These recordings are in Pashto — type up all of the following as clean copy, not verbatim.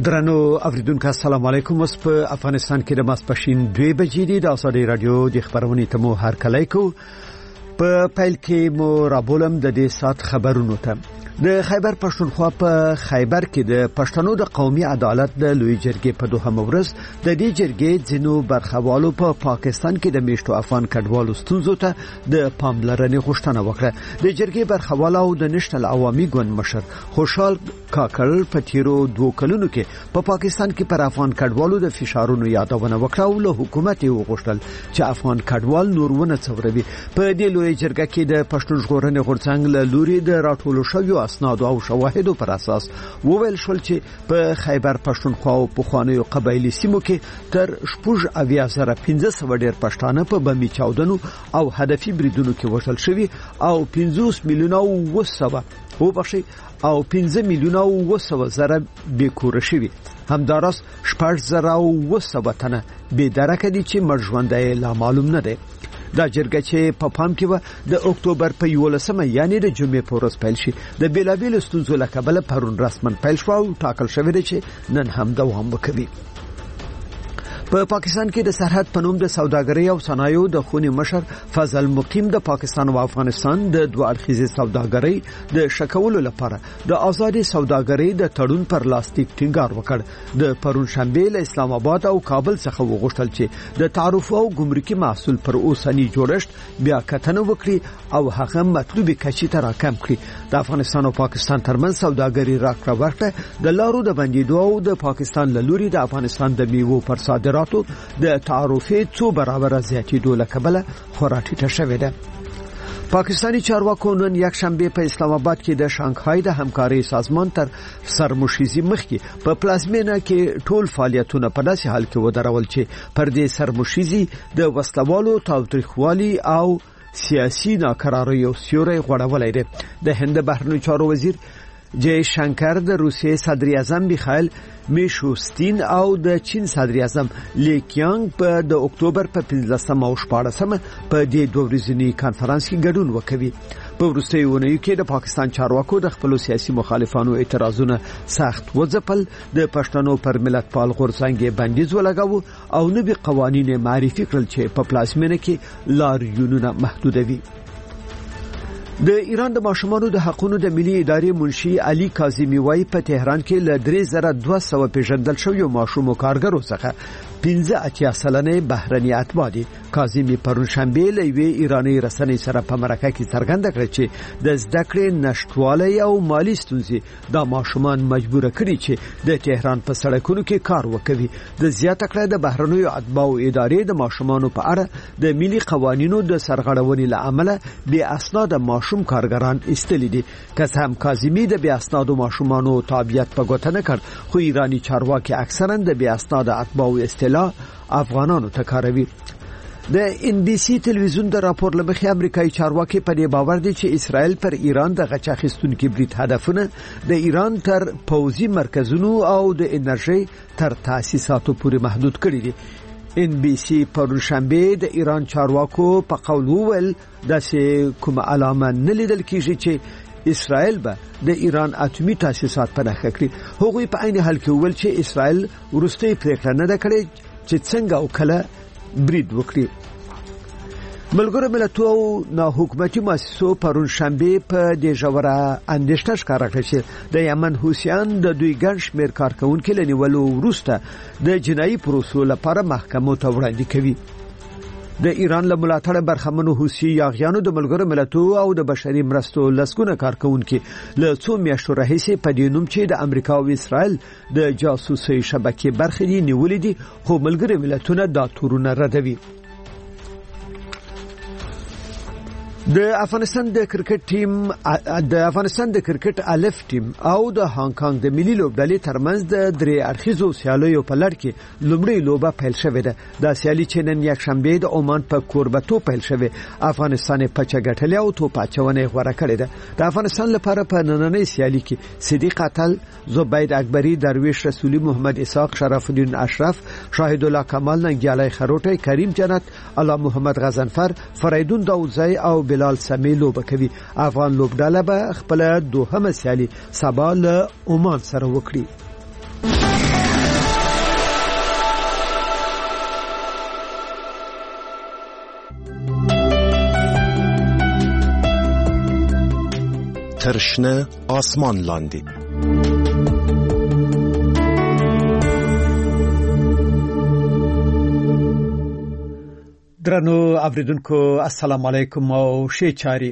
درنو اوریدونکو السلام علیکم. اوس په افغانستان کې د ماسپښین 2 بجې دي. د ازادي رادیو د خبرونې ته مو هرکلی کو. په پیل کې مو رابولم د دې سات خبرونو ته. د خیبر پښتونخوا په خیبر کې د پښتنو د قومي عدالت د لوی جرګې په دوهمه ورځ د دې جرګې ځینو برخوالو په پاکستان کې د میشتو افغان کډوالو ستونزو ته د پاملرنې غوښتنه وکړه. د جرګې برخوالو او د نېشنل عوامي ګوند مشر خوشحال کاکړ په تیرو 2 کلونو کې په پاکستان کې پر افغان کډوالو د فشارونو یادونه وکړه او له حکومت یې وغوښتل چې افغان کډوال نور ونه څوروي. په دې لوی جرګه کې د پښتون ژغورنې غورځنګ له لوري د راټولو شویو اسناد او شواهدو پر اساس وویل شول چې په خیبر پښتونخوا او پخوانیو قبایلی سیمو کې تر 15,500 ډیر پښتانه په بمي چاودنو او هدفي بریدونو کې وژل شوي او 50 میلیونه او 5 میلیونه او 200 زره بیکوره شوي. همداراز 6,200 تنه بې درکه دي چې مړ ژوندی لا معلوم نه دی. دا جرګه چې په پام کې و د اکتوبر په 11 یعنی د جمعې په ورځ پیل شي د بیلابیل ستونزو له کبله پرون رسماً پیل شو او ټاکل شوی دی چې نن هم دوام وکړي. په پاکستان کې د سرحد په نوم د سوداګرۍ او صنایعو د خونې مشر فضل مقیم د پاکستان او افغانستان د دوه اړخیزې سوداګرۍ د شکولو لپاره د آزادي سوداګرۍ د تړون پر لاسلیک ټینګار وکړ. د پرون شنبه له اسلام آباد او کابل څخه وغوښتل چې د تعرفو او ګمرکي محصول پر اوسنی جوړښت بیا کتنه وکړي او هغه مطلوبه کچې ته راکم کړي. د افغانستان او پاکستان ترمنځ سوداګري راکړه ورکړه د لارو د بندیدو او د پاکستان له لوري د افغانستان د میوو پر صادراتو د تعرفې 2 برابر زیاتېدو له کبله خورا ټیټه شوې ده. پاکستانی چارواکو نن یک شنبه په اسلام آباد کې د شانګهای د همکاري سازمان تر سرمشیزي مخکې په پلازمینه کې ټول فعالیتونه په داسې حال کې ودرول چې پر دې سرمشیزي د وسلوالو تاوتریخوالي او سیاسي ناکراری او سیوري غوړولای دي. د هند بهرنیو چارو وزیر جای شنکر د روسیې صدر اعظم میخائیل میشوستین او د چین صدر اعظم لی کیانګ په د اکتوبر په 15 او 14 په دې دوه ورځني کانفرنس کې ګډون وکوي. په وروستیو اونیو کې د پاکستان چارواکو د خپل سیاسي مخالفانو اعتراضونه سخت وځپل. د پښتنو پر ملت پال غورځنګ بندیز ولګاو او نوي قوانين معرفي کړل چې په پلازمینه کې لاریونونه محدودوي. د ایران د ماشومانو د حقوقو د ملي ادارې منشي علي کاظمی وای په تهران کې ل 3200 پیژندل شوی ماشومو کارګرو څخه 15 سلنه بهرني اتباع دي. کاظمی پرون شنبه له ایرانی رسنۍ سره په مرکه کې څرګنده کړ چې د زده کړې نشټوالۍ او مالی ستونزې د ماشومان مجبور کړي چې د تهران په سړکونو کې کار وکړي. د زیاته کړه د بهرنیو اتباع ادارې د ماشومانو په اړه د ملي قوانینو د سرغړونې لامل بې اسناد ماشوم کارګران استلې دي. که هم کاظمی د بې اسناد ماشومانو تابعیت په ګوته نه کړ خو ایرانی چارواکي اکثرا د بې اسناد اتباع اصطلاح افغانانو ته کاروي. د ان بي سي تلویزیون د راپور لمخې امریکایي چارواکي په دې باور دي چې اسرائیل پر ایران د غچ اخیستونکو برید هدفونه د ایران تر پوځي مرکزونو او د انرژي تر تاسیساتو پورې محدود کړي دي. ان بي سي پر شنبه د ایران چارواکو په قول وویل داسې کومه علامه نه لیدل کیږي چې اسرائیل به د ایران اتمی تاسیسات په نښه کړي. هغوی په عین حال کې وویل چې اسرائیل وروستي پریکړه نه ده کړې چې څنګه او کله برید وکړي. ملګرو ملتونو او ناحکومتي مؤسسو پرون شنبه په دې ژوره اندېښنه ښکاره کړه چې د یمن حوثیان د دوی ګڼ شمېر کارکونکو لنیولو وروسته د جنایي پروسو لپاره محکمو ته وړاندې کوي. د ایران له ملاتړ برخمنو حوثي یاغیانو د ملګرو ملتونو او د بشري مرستو لسګونه کارکونکو له څو میاشتو راهیسې په دې نوم چې د امریکا او اسرائیل د جاسوسي شبکې برخې نیولې دي خو ملګرو ملتونه دا تورونه ردوي. د افغانستان د کرکټ الف ټیم او د هانګ کانګ د ملي لوبډلې ترمنځ د درې اړخیزو سیالیو په لړ کې لومړی لوبه پیل شوې ده. د سیالي چې نن یک شنبه د عمان په کوربتو پیل شوې افغانستان په چګټلې او توپ اچونې غوړه کړې ده. د افغانستان لپاره په نننۍ سیالي کې صدیق اتل، زبید اکبری، درویش رسولی، محمد اسحاق، شرف الدین اشرف، شاهد الله کمال، ننګیالی خروټی، کریم جنت، الله محمد غزنفر، فریدون داوودزی او بلال سمی لوبه کوي. افغان لوبډله به خپل دوهمه سیالي سبا له عمان سره وکړي. تر شنه آسمان لاندې. درنو اوریدونکو السلام علیکم او ښه چاري.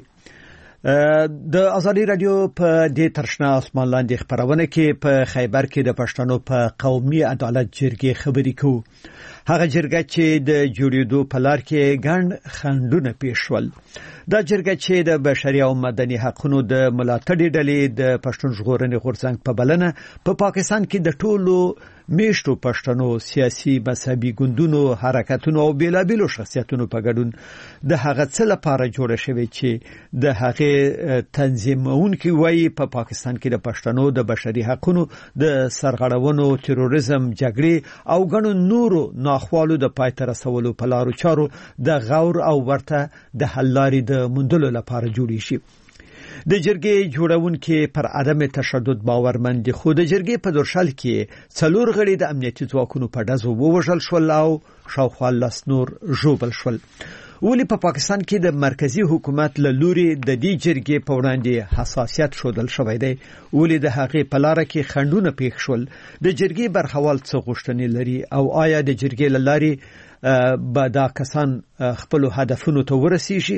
د ازادي رادیو په دې ترشنه اسمان لاندې خبرونه کې په خیبر کې د پښتنو په قومي عدالت جرګې خبرې کوو. هغه جرګه چې د جوړېدو په لار کې ګڼ خنډونه پیښ شول. دا جرګه چې د بشري او مدني حقوقو د ملاتړ ډلې د پښتون ژغورنې غورځنګ په بلنه په پاکستان کې د ټولو میشتو پښتنو سیاسي مذهبي ګوندونو حرکتونو او بیلابیلو شخصیتونو په ګډون د هغه څه لپاره جوړه شوې چې د هغه تنظیمونکي وایي په پاکستان کې د پښتنو د بشري حقوقو د سرغړونو تروریزم جګړې او ګڼو نورو ناخوالو د پای ته رسولو په لارو چارو د غور او ورته د حل لارې د موندلو لپاره جوړې شي. د جرګې جوړونکي پر عدم تشدد باورمن دي، خو د جرګې په درشل کې څلور غړي د امنیتي ځواکونو په ډزو ووژل شول او شاوخوا لس نور ژوبل شول. ولی په پاکستان کې د مرکزی حکومت له لوري د دې جرګې په وړاندې حساسیت شودل شوی دی. ولی د هغې په لار کې خنډونه پیښ شول. د جرګې برخوال څه غوښتنې لري او آیا د جرګې له لارې به دا کسان خپل هدفونو ته ورسیږي؟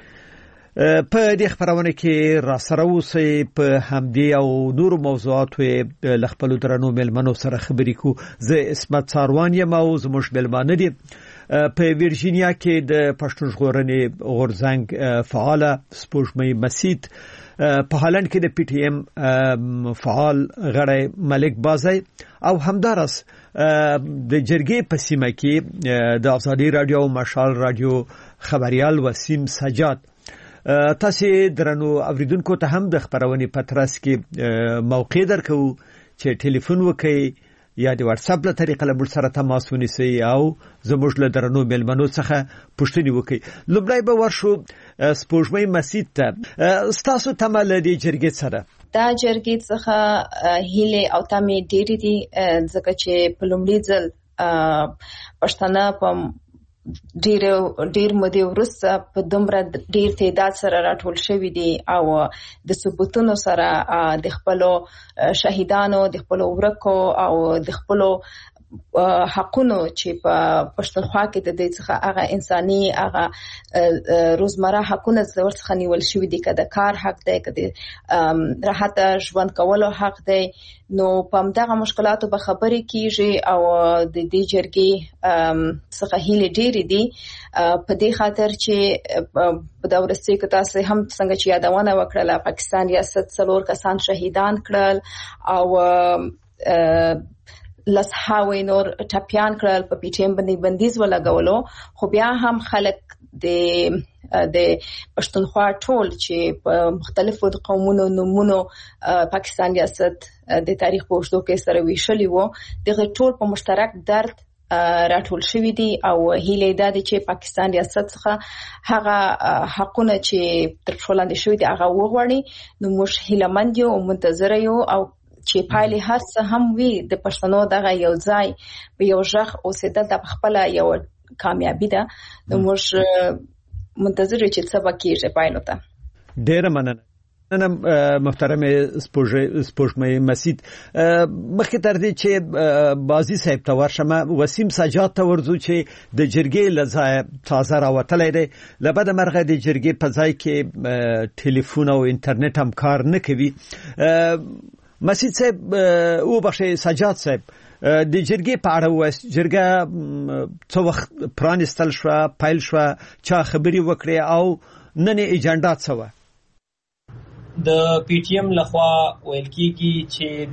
په دې خبرونه کې را سره اوسئ. په همدې او نور موضوعاتو له خپل درنو ملمنو سره خبرې کوو. زه اسمت ساروان یم او زموږ ملمانه دي په ویرجینیا کې د پښتون ژغورنې غورځنګ فعال سپوږمۍ مسید، په هالند کې د پی ټی ایم فعال غړی ملک بازی او همدارس د جرګې په سیمه کې د ازادي رادیو او مشال رادیو خبريال وسیم سجاد. تاسو درنو اوریدونکو ته هم د خبرونې پترس کې موقع درکو چې ټلیفون وکړئ یا د واتس اپ له طریقې له موږ سره تماس ونیسئ او زموږ له درنو ملمنو څخه پوښتنې وکړئ. لومړی به ورشو سپوږمۍ مسید ته. ستاسو تمه له دې جرګې سره؟ دا جرګې څخه هیله او تمه ډېرې دي ځکه چې په لومړي ځل پښتانه په ډیر مودې وروسته په دومره ډیر تعداد سره راټول شوي دي او د ثبوتونو سره د خپل شهیدانو، د خپل ورکو او د خپل حقونو چې په پښتونخوا کې د دې څخه هغه انساني هغه روزمره حقونه څخه نیول شوي دي، که د کار حق دی، که د راحت ژوند کولو حق دی. نو په همدغه مشکلاتو به خبرې کیږي او د دې جرګې څخه هیلې ډېرې دي په دې خاطر چې په دا ورسته کې تاسو هم څنګه چې یادونه وکړه پاکستان ریاست 4 کسان شهیدان کړل او لسهاوی نور ټپیان کړل، په پی ټی ایم باندې بندیز ولګولو. خو بیا هم خلک د پښتونخوا ټول چې په مختلفو قومونو نومونو پاکستان ریاست د تاریخ په اوږدو کې سره ویشلي وو، دغه ټول په مشترک درد راټول شوي دي او هیله ده چې پاکستان ریاست څخه هغه حقونه چې تر پښو لاندې شوي دي هغه وغواړي. نو موږ هیلهمند یو او منتظر یو او چې پایلې هر څه هم وي د پښتنو دغه یو ځای په یو ژغ اوسېدل د خپل یو کامیابی ده. نو موږ منتظر یو چې څه به کېږي پایلو ته. ډېره مننه محترم سپوږمۍ مسید. مخکې تر دې چې بازی صاحب ته ورشم، وسیم سجاد ته ورځو چې د جرګې له ځایه تازه راوتلی دی. له بده مرغه د جرګې په ځای کې ټلیفون او انټرنیټ هم کار نه کوي. مسید صاحب او بخشي سجاد صاحب د جرګې په اړه وایي، جرګه څو وخت پرانستل شو، پایل شو، چا خبري وکړي او نن ایجنډا څه و؟ د پی ټی ایم لخوا ویل کیږي چې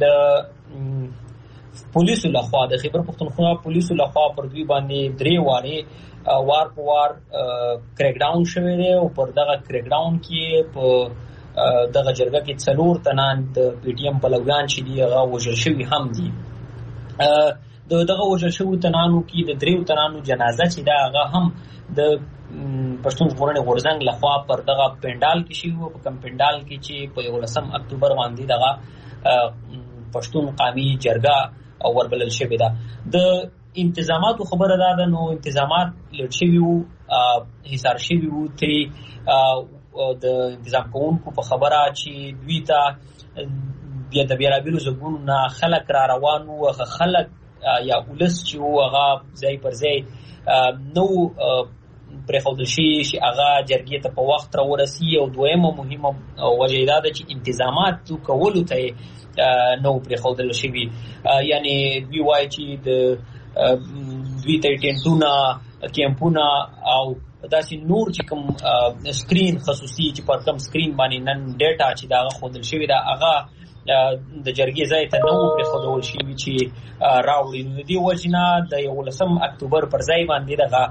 د پولیسو لخوا د خیبر پختونخوا پولیسو لخوا پر دوی باندې درې واره وار په وار کریک ډاون شوی دی او پر دغه کریک ډاون کې په دغه جرګه کې 4 تنان د پی ټی ایم پلویان چې دی هغه وژل شوي هم دي. دغه وژل شوي تنانو کې د 3 تنانو جنازه چې دا هغه هم د پښتون ژغورنې غورځنګ لخوا پر دغه پندال کې شي او په کوم پندال کې چې په 19 اکتوبر باندې دغه پښتون قومي جرګه وربلل شوې ده. د انتظاماتو خبره ده، نو انتظامات لټ شوي وو، حصار شوي وو، ترې د انتظام کوونکو په خبره چې دوی ته بیا د بیلابیلو ځایونو نه خلک را روان وو، خلک یا ولس چې وو هغه ځای پر ځای نو پرېښودل شي چې هغه جرګې ته په وخت راورسي. او دویمه مهمه وجه دا ده چې انتظاماتو کولو ته نو پرېښودل شوي، یعنی دوی وایي چې دوی ته ټینټونه، کیمپونه او داسې نور چې کوم سکرین خصوصي چې پر کوم سکرین باندې نن ډیټا چې دا ښودل شوې ده هغه د جرګې ځای ته نو پرېښودل شوي چې راوړي. نو د دې وجې نه د 11 اکتوبر پر ځای باندې دغه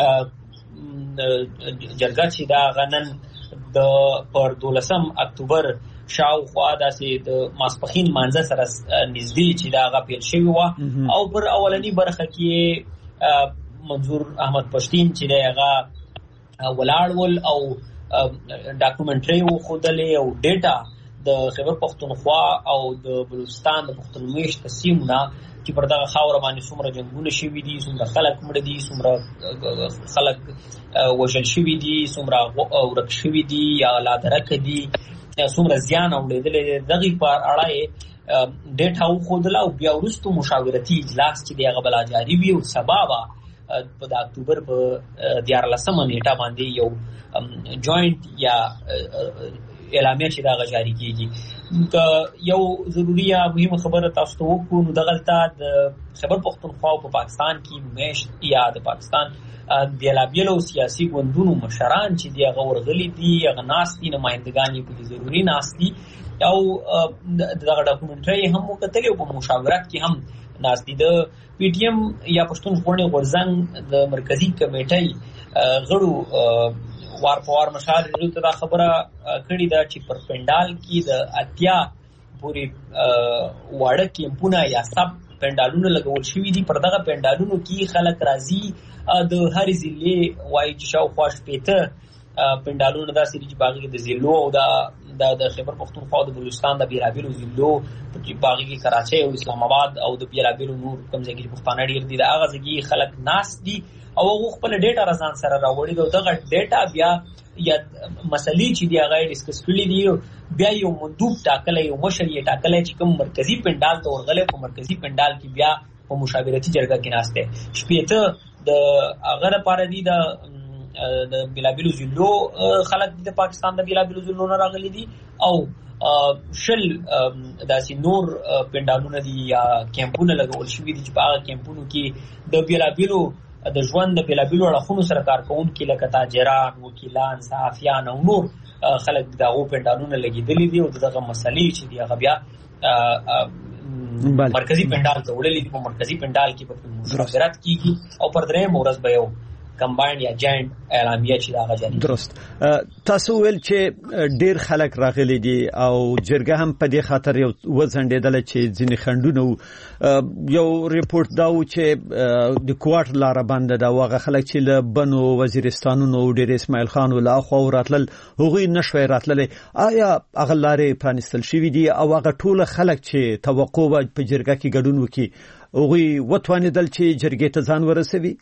جرګه چې دا غنن د پر 12 اکتوبر شاوخوا داسې د ماسپخین مانځه سره نږدې چې دا هغه پیل شوی و. او پر اولنی برخه کې منظور احمد پښتین چې دی هغه ولاړ ول او ډاکومنټري وښودلې او ډیټا د خیبر پښتونخوا او د بلوچستان د پښتون میشته سیمونه چې پر دغه خاوره باندې څومره جنګونه شوي دي، څومره خلک مړه دي، څومره خلک وژل شوي دي، څومره ورک شوي دي یا لادرکه دي، څومره زیان اوریدلی دی، دغې په اړه یې ډیټا وښودله. او بیا وروستو مشاورتي اجلاس چې دی هغه به لا جاري وي او سبا به په د اکتوبر په 14 نیټه باندې یو جوینټ یا اعلامیه چې دا جاری کیږي. یو ضروري یا مهمه خبره تاسو ته وکړو، نو دغلته د خیبر پښتونخوا په پاکستان کې میشت یا د پاکستان بیلابیلو سیاسي ګوندونو مشران چې دی هغه ورغلي دي، هغه ناست دي، نمایندګان یې په ضروري ناست دي او دغه ډاکومنټري هم وکتلې او په مشاورت کې هم ناست دي. د پی ټی ایم یا پښتون ژغورنې غورځنګ د مرکزي کمیټې غړو وار په وار مشال ته دا خبره کړې ده چې پر پندال کې د اتیا پورې واړه کیمپونه یا سب پندالونه لګول شوي دي. پر دغه پندالونو کې خلک راځي د هرې ضلعې وایي چې شاوخوا 15 پندالونه داسې دي چې باغې کې د ضلعو او د خیبر پښتونخوا او د بلوچستان د بیلابیلو ضلعو چې باغې کې کراچۍ او اسلام آباد او د بیلابیلو نور کوم ځای کې پښتانه ډېر دي، د هغه ځای کې خلک ناست دي او هغه خپل ډیټا رضان سره راوړي او دغه ډیټا بیا یا مسلې چې دی هغه ډیسکس کړي دي بیا یو مندوب ټاکلی، یو مشر یې ټاکلی چې کوم مرکزی پندال ته ورغلی، په مرکزی پندال کې بیا په مشاورتي جرګه کې ناست دی. 15 د هغه لپاره دي د بیلابیلو ضلعو خلک دي، د پاکستان د بیلابیلو ضلعو نه راغلي دي او شل داسې نور پندالونه دي یا کیمپونه لګول شوي دي چې په هغه کیمپونو کې د بیلابیلو د ژوند د بیلابیلو اړخونو سره کار کوونکي لکه تاجران، وکیلان، صحافیان او نور خلک د هغو پندالونه لګېدلي دي او دغه مسلې چې دي هغه بیا مرکزي پندال ته وړلي دي. په مرکزي پندال کې به مشاورت کیږي او پر درېیمه ورځ به یو کمباین یا جاینټ اعلامیه چې دا غجاري. درست. تاسو ویل چې ډیر خلک راغلي دي او جرګه هم په دې خاطر یو وزندېدل چې ځینې خندونه یو ریپورت دا و چې د کوارټر لار باندې دا واغه خلک چې له بنو وزیرستانونو ډیر اسماعیل خان ولا خو راتل هغوی نشوي راتل. آیا هغه لارې پرانستل شوې دي او هغه ټول خلک چې توقع و په جرګه کې ګډون وکړي هغوی وتوانیدل چې جرګې ته ځان ورسوي؟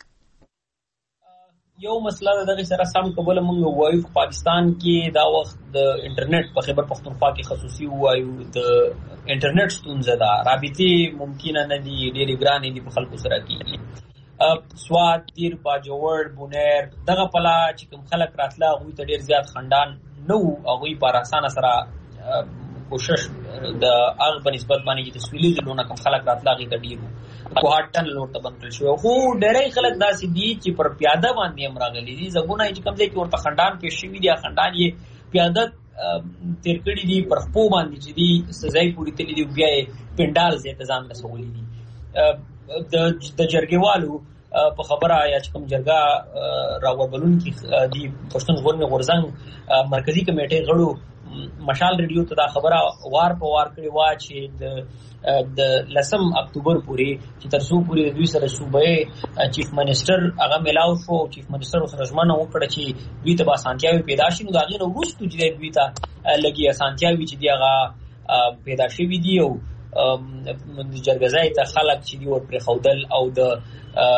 یو مسله دغه سره سم قبول مونږ وایو په پاکستان کې دا وخت د انټرنیټ په خیبر پښتونخوا کې خصوصي وایو د انټرنیټ ستونزه ده، رابطې ممکنه نه دي، ډېرې ګرانې دي په خلکو سره کېږي. سوات، دیر، باجوړ، بونیر دغه پلا چې کوم خلک راتله هغوی ته ډېر زیات خندان نه وو، هغوی په اسانه سره کوشش د هغه په نسبت باندې چې د سویلي ضلعو نه کوم خلک راتله هغې ته ډېر وو. کوهاټن لور ته بند کړل شوی، خو ډېری خلک داسې دي چې پر پیاده باندې هم راغلي دي. زګونه چې کوم ځای کې ورته خندان پېښ شوي دي، خندان یې پیاده تېر کړي دي، پر خپو باندې چې دي څه ځای پورې تللي دي، بیا یې پنډال ځای ته ځان رسولي دي. د جرګېوالو په خبره یا چې کوم جرګه راوبلونکي دي پښتون ژغورنې غورځنګ مرکزي کمیټې غړو مشال ریډیو ته دا خبره وار په وار کړې وه چې د 10 اکتوبر پورې چې تر څو پورې دوی سره صوبایي چیف منسټر هغه ملاو شو، چیف منسټر سره ژمنه وکړه چې دوی ته به اسانتیاوې پیدا شي. نو د هغې نه وروستو چې دوی ته لږې اسانتیاوې چې دي هغه پیدا شوي دي او جرګه ځای ته خلک چې دي ور پرېښودل او د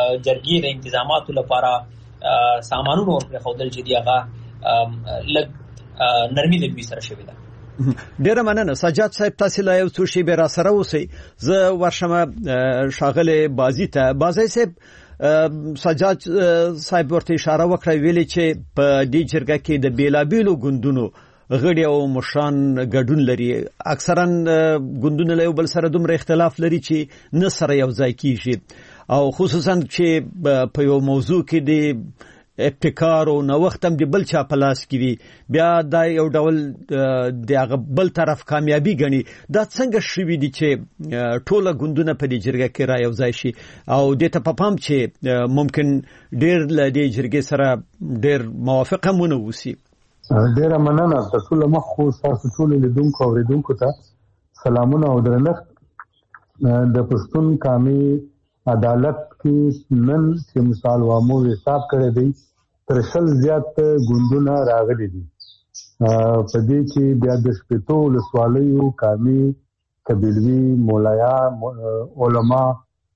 جرګې د انتظاماتو لپاره سامانونه ور پرېښودل چې دي هغه لږ نرمي د دوی سره شوې ده. ډیره مننه سجاد صاحب، تاسو لا یو څو شی به را سره اوسئ. زه ورشم شاغله بازی ته. بازی صاحب، سجاد صاحب ورته اشاره وکړه ویلي چې په دې جرګه کې د بیلابیلو ګوندونو غړي او مشران ګډون لري. اکثرا ګوندونه له یو بل سره دومره اختلاف لري چې نه سره یو ځای کیږي، او خصوصا چې په یو موضوع کې د ابتکار او نوښت هم د بل چا په لاس کې وي، بیا دا یو ډول د هغه بل طرف کامیابی ګڼي. دا څنګه شوي دي چې ټوله ګوندونه په دې جرګه کې را یو ځای شي او دې ته په پام چې ممکن ډېر له دې جرګې سره ډېر موافقه مونه وسی؟ ډیره مننه. تاسو مخ خو تاسو ټول لیدونکو او اوریدونکو ته سلامونه او درنښت. د پښتون قومي عدالت کې نن چې مثال وامو حساب کړی دی تر 100 زیات ګوندونه راغلي دي. په دې کې بیا د شپېتو ولسوالیو قومي قبیلوي مولایان علما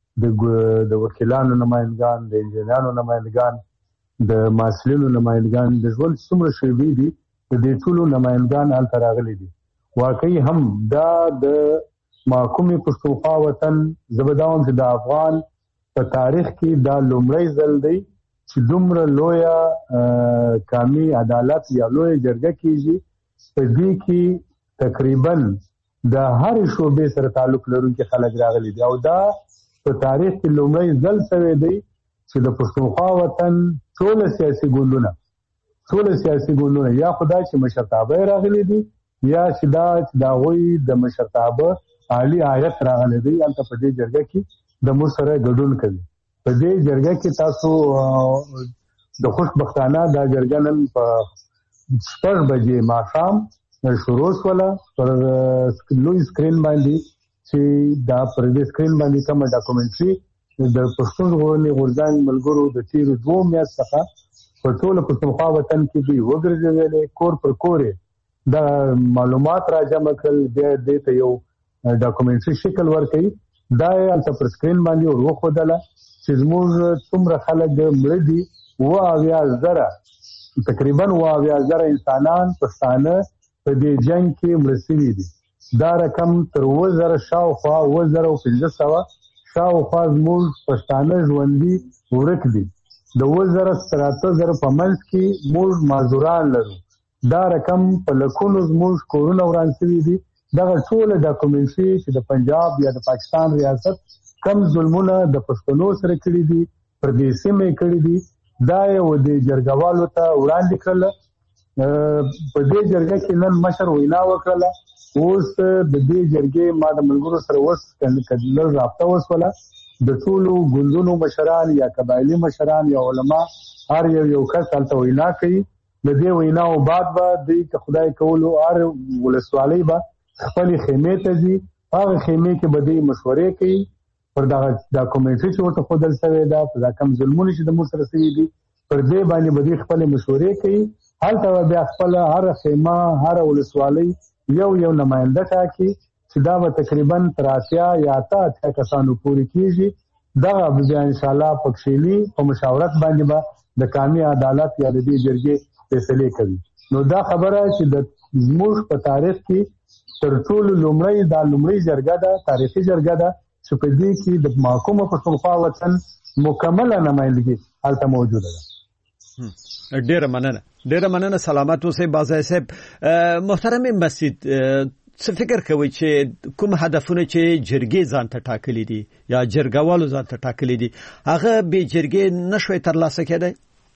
د وکیلانو نمائندگان، د انجینرانو نمائندگان، د محصلینو نمائندگان، د ژوند څومره شعبې دي د دې ټولو نمائندگان هلته راغلي دي. واقعي هم دا د محکومې پښتونخوا وطن زبداوم چې د افغان په تاریخ کې دا لومړی ځل دی چې دومره لویه قومي عدالت یا لویه جرګه کېږي. په دې کې تقریبا د هرې شعبې سره تعلق لرونکي خلک راغلي دي او دا په تاریخ کې لومړی ځل شوی دی چې د پښتونخوا وطن ټول سیاسي ګوندونه یا خدای چې مشرتابه راغلي دي یا چې دا غوي د مشرتابه عالی آیت راغلي دي. البته په دې جرګه کې د مو سره ګډون کوي. په دې جرګه کې تاسو د خوشبختانه دا جرګه نن په 6 بجې ماښام شروع شوله پر لوی سکرین باندې چې دا پر دې سکرین باندې کومه ډاکومنټري د پښتون ژغورنې غورځنګ ملګرو د تیرو 2 میاشتو څخه په ټول پښتونخوا وطن کې دی وګرځېدلې. کور پر کورې دا معلومات را جمع کړل، بیا دې ته یو ډاکومنټري شکل ورکړي. دا یې پر سکرین باندې ورخودله چې زموږ څومره خلک مړه دي. 80,000 تقریبا 80,000 انسانان پښتانه په دې جنگ کې مړه شوي دي. دا رقم تر 2000 شاوخوا 2500 شاوخوا زموږ پښتانه ژوندي ورک دي. د 2000 تر 8000 په منځ کې موږ معذوران لرو. دا رقم په لکونو زموږ کورونه وران شوي دي. دغه ټول ډاکومنټري چې د پنجاب یا د پاکستان ریاست کم ظلمونه د پښتنو سره کړي دي پر دې سیمې کړي دي دا یو د جرګوالو ته وړاندې کړل. په دې جرګه کې نن مشر وینا وکړه. اوس د دې جرګې ما د ملګرو سره کله رابطه وسوله. د ټولو ګوندونو مشران یا قبایلی مشران یا علما هر یو کس هلته وینا کوي. د دې ویناو بعد به دوی که خدای کولو هر ولسوالۍ به خپلې خیمې ته ځي. هغه خیمې کې به دوی مشورې کوي پر دغه ډاکومنټري چې ورته ښودل شوې ده، پر دا کم ظلمونه چې د موږ سره شوي دي پر دې باندې به دوی خپلې مشورې کوي. هلته به بیا خپله هره خیمه هره ولسوالۍ یو نماینده ټاکي چې دا به تقریبا تر 80 یا 80 کسانو پورې کېږي. دغه بیا انشاءالله پکښېلي په مشاورت باندې به د قومي عدالت یا د دې جرګې فیصلې کوي. نو دا خبره چې د زموږ په تاریخ کې تر ټولو لومړی جرګه ده، تاریخي جرګه ده چې په دې کې د محکومه پښتونخوا وطن مکمله نمایندګي هلته موجوده ده. ډیره مننه. سلامت اوسئ بازای صاحب. محترم مسجد، څه فکر کوي چې کوم هدفونه چې جرګې ځان ته ټاکلي دي یا جرګوالو ځان ته ټاکلي دي هغه به جرګې نشوي ترلاسه کېدای؟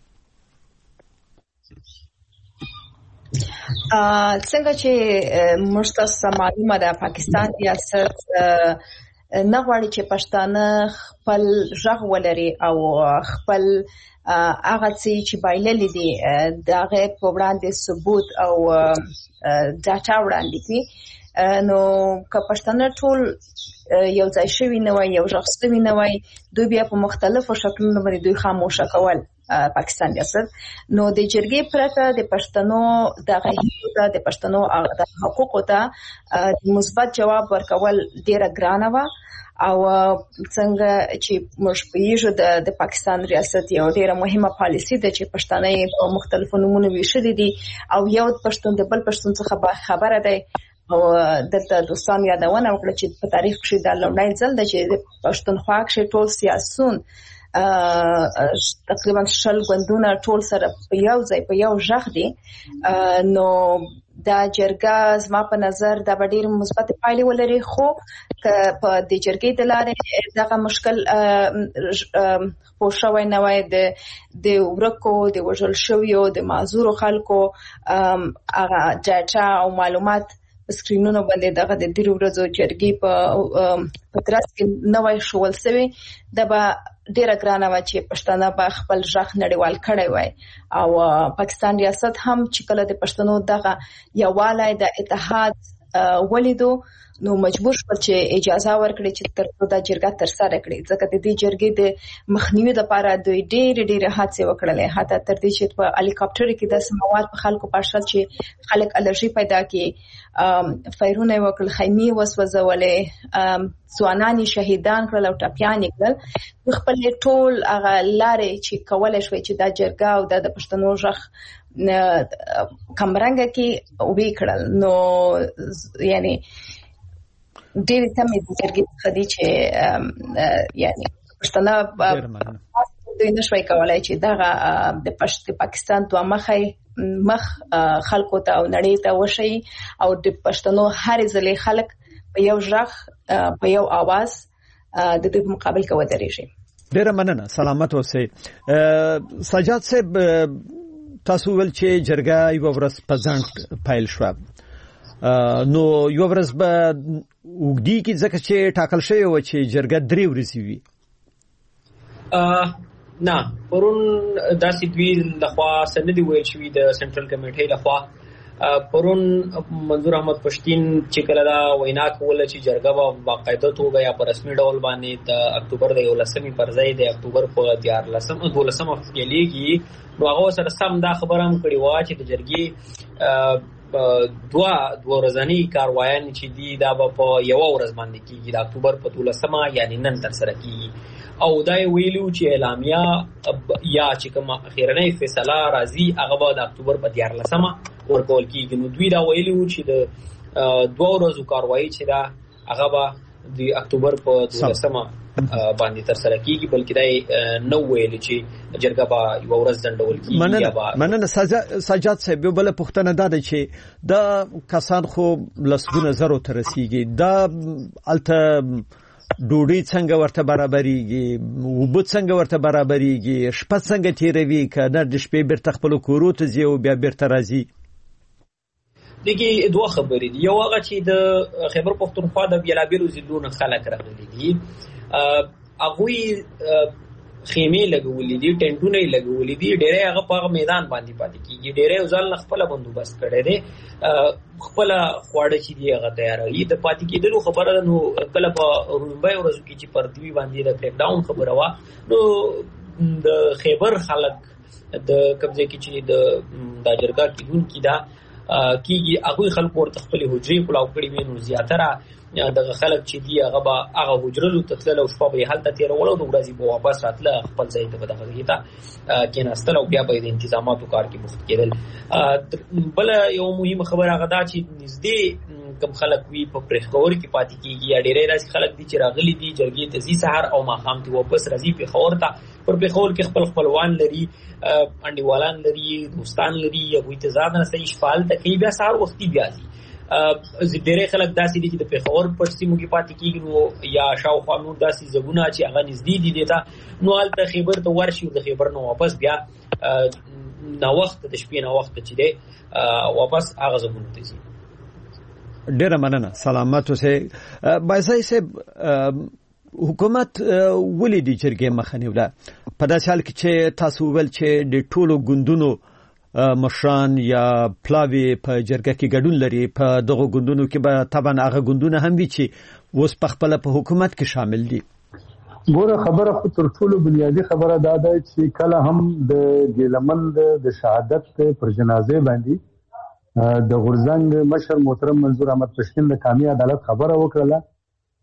څنګه چې مشتاق معلومه ده پاکستان ریاست نه غواړي چې پښتانه خپل ژغ ولري او خپل هغه چې بایللې دي دغه په وړاندې ثبوت او ډاټا وړاندې کړي. نو که پښتانه ټول یو ځای شوي نه وای، یو ژغ شوي نه وای، دوی بیا په مختلفو شکلونو باندې دوی خاموشه کول پاکستان ریاست. نو د جرګې پرته د پښتنو دغه هیڅ د پښتنو د حقوقو ته مثبت جواب ورکول ډیره ګرانه و او څنګه چې موږ پیژو د پاکستان ریاست یو ډیره مهمه پالیسی ده چې پښتانه په مختلفو نمونه ویشلي دي او یو پښتون د بل پښتون څخه خبره ده او دلته دوستان یادونه وکړه چې په تاریخ کې دا لومړی ځل ده چې پښتونخوا کې ټول سیاسيون تقریبا 10 غوندونه ټول سره په یو ځای په یو ژغ دي نو دا جرګه زما په نظر دا ډېر مثبت پایلې ولري خو په دې جرګې د لارې دغه مشکل پوښښوي نه وای د ورکو د وژل شویو د معذورو خلکو هغه ډاټا او معلومات سکرینونو باندې دغه د ډیرو ورځو جرګې په ترڅ کې نوې شول سوي د با ډیره ګرانه و چې پښتانه به خپل ځخ نړیوال کړي وای او پاکستان ریاست هم چې کله د پښتنو دغه یووالی د اتحاد ولیدو نو مجبور شول چې اجازه ورکړي چې تر دا جرګه تر سره کړي ځکه د دې جرګې د مخنیوي لپاره دوی ډېر هڅې وکړلې حتی تر دې چې په هلیکاپټر کې د سموار په خلکو پاشل چې خلک الرژي پیدا کړي فایرونه وکړل خیمه وسوځولې ځوانان شهیدان کړل او ټاپیان کړل خپل ټول هغه لارې چې کولای شوی چې دا جرګه او د پښتنو ژغ کمرنګ کې وې کړل نو یعنی ډېر تمه د جرګې خدي چې یعنی پښتانه دوی نشوي کولای چې دغه د پاکستان دوه مخ خلکو ته او نړۍ ته وشي او د پښتنو هر ځلې خلک په یو ژغ په یو आवाज د دې مقابل کې ودرېږي. ډېر مننه سلامت اوسئ. سجاد صاحب تاسو ول چې جرګه یو ورځ په ځنډ پایل شو نو یو ورځ به وګړي کې ځکه چې ټاکل شوی و چې جرګه 3 ورځې وي نه پرون داسې دوی لخوا سندې ویل شوې د سنټرل کمیټې لخوا پرون منظور احمد پښتين چې کله دا وینا کوله چې جرګه به باقاعده توګه یا په رسمي ډول باندې د اکتوبر د 11مې پر ځای د اکتوبر په 12مه پیلېږي نو هغه سره سم دا خبره هم کړې و چې د جرګې دوه ورځنی کاروایان چې دی دا په یو ورځ باندې کیږي د اکتوبر په 12مه یعنی نن تر سره کیږي او دا ویلو چې اعلامیه یا چې کوم اخیرنۍ فیصله راځي هغه به د اکتوبر په 14مه ورکول کیږي نو دوی دا ویلو چې د دوه ورځو کاروایی چې دا هغه به د اکتوبر په 12مه باندې تر سره کیږي بلکې دا نو ویل چې جرګه به یو ورځ ځنډول کیږي یا به مننه سجاد صاحب بل پښتنه ده چې دا کسان خو لسګونه زرو تر رسیدي دا الته ډوډۍ څنګه ورته برابرېږي وبد څنګه ورته برابرېږي شپه څنګه تیروي کنه د شپې بیرته خپل کورو ته ځي او بیا بیرته راځي دغه دوه خبرې دي یو هغه چې د خیبر پښتونخوا د بیلابیلو ضلعونو خلک راغلي دي هغوی خیمه لګولې دي ټنټونه لګولې دي ډېرې هغه په میدان باندې پاتې کیږي ډېرې ځل خپل بندوبست کړي دي خپل خواړه چې دی هغه تیاري د پاتې کېدلو خبره نو کله په رومبای ورځو کې چې پر دوی باندې د کریک ډاون خبره وا نو د خیبر خلک د قبضه کې چې د جرګه کېدون کې دا کیږي هغه خلک ورته خپل حجرې کلاو کړي وي نو زیاتره دغه خلک چې دی هغه حجرلو تتل او شپه به حالت تیرول او د ورځې په واپس راتله خپل ځای ته بدغه کیتا کیناستل او بیا به د انتظاماتو کار کې مخت کېدل بل یو مهمه خبره هغه دا چې نږدې کم خلک وی په پرخور کې پاتې کیږي یا ډېرې راځي خلک دي چې راغلي دي جرګې ته زی سحر او ماخام ته واپس راځي په خور ته پر پرخور کې خپلوان لري انډیوالان لري دوستان لري یا وې تزاد نه صحیح فعال ته کې بیا سحر وختي بیا دي ډېرې خلک داسې دي چې د پېښور پر سیمو کې پاتې کیږي نو یا شاوخوا نور داسې ځګونه چې هغه نږدې دي دیتا نو هلته خیبر ته ورشي د خیبر نو واپس بیا نو وخت د شپې نو وخت چې دی واپس هغه ځګونه ته ځي. ډېر مننه سلامت اوسئ. بایزای صاحب حکومت ولې د جرګې مخه نیوله په داسې حال کې چې تاسو ول چې د ټولو ګوندونو مشران یا پلاوی په جرګه کې ګډون لري په دغه ګوندونو کې به طبعا هغه ګوندونه هم وي چې اوس په خپل په حکومت کې شامل دي. ګوره خبره خو تر ټولو بنیادی خبره دا ده چې کله هم د ګیلمند د شهادت پر جنازه باندې د غورزنګ مشر محترم منظور احمد پښتين د قومي عدالت خبره وکړه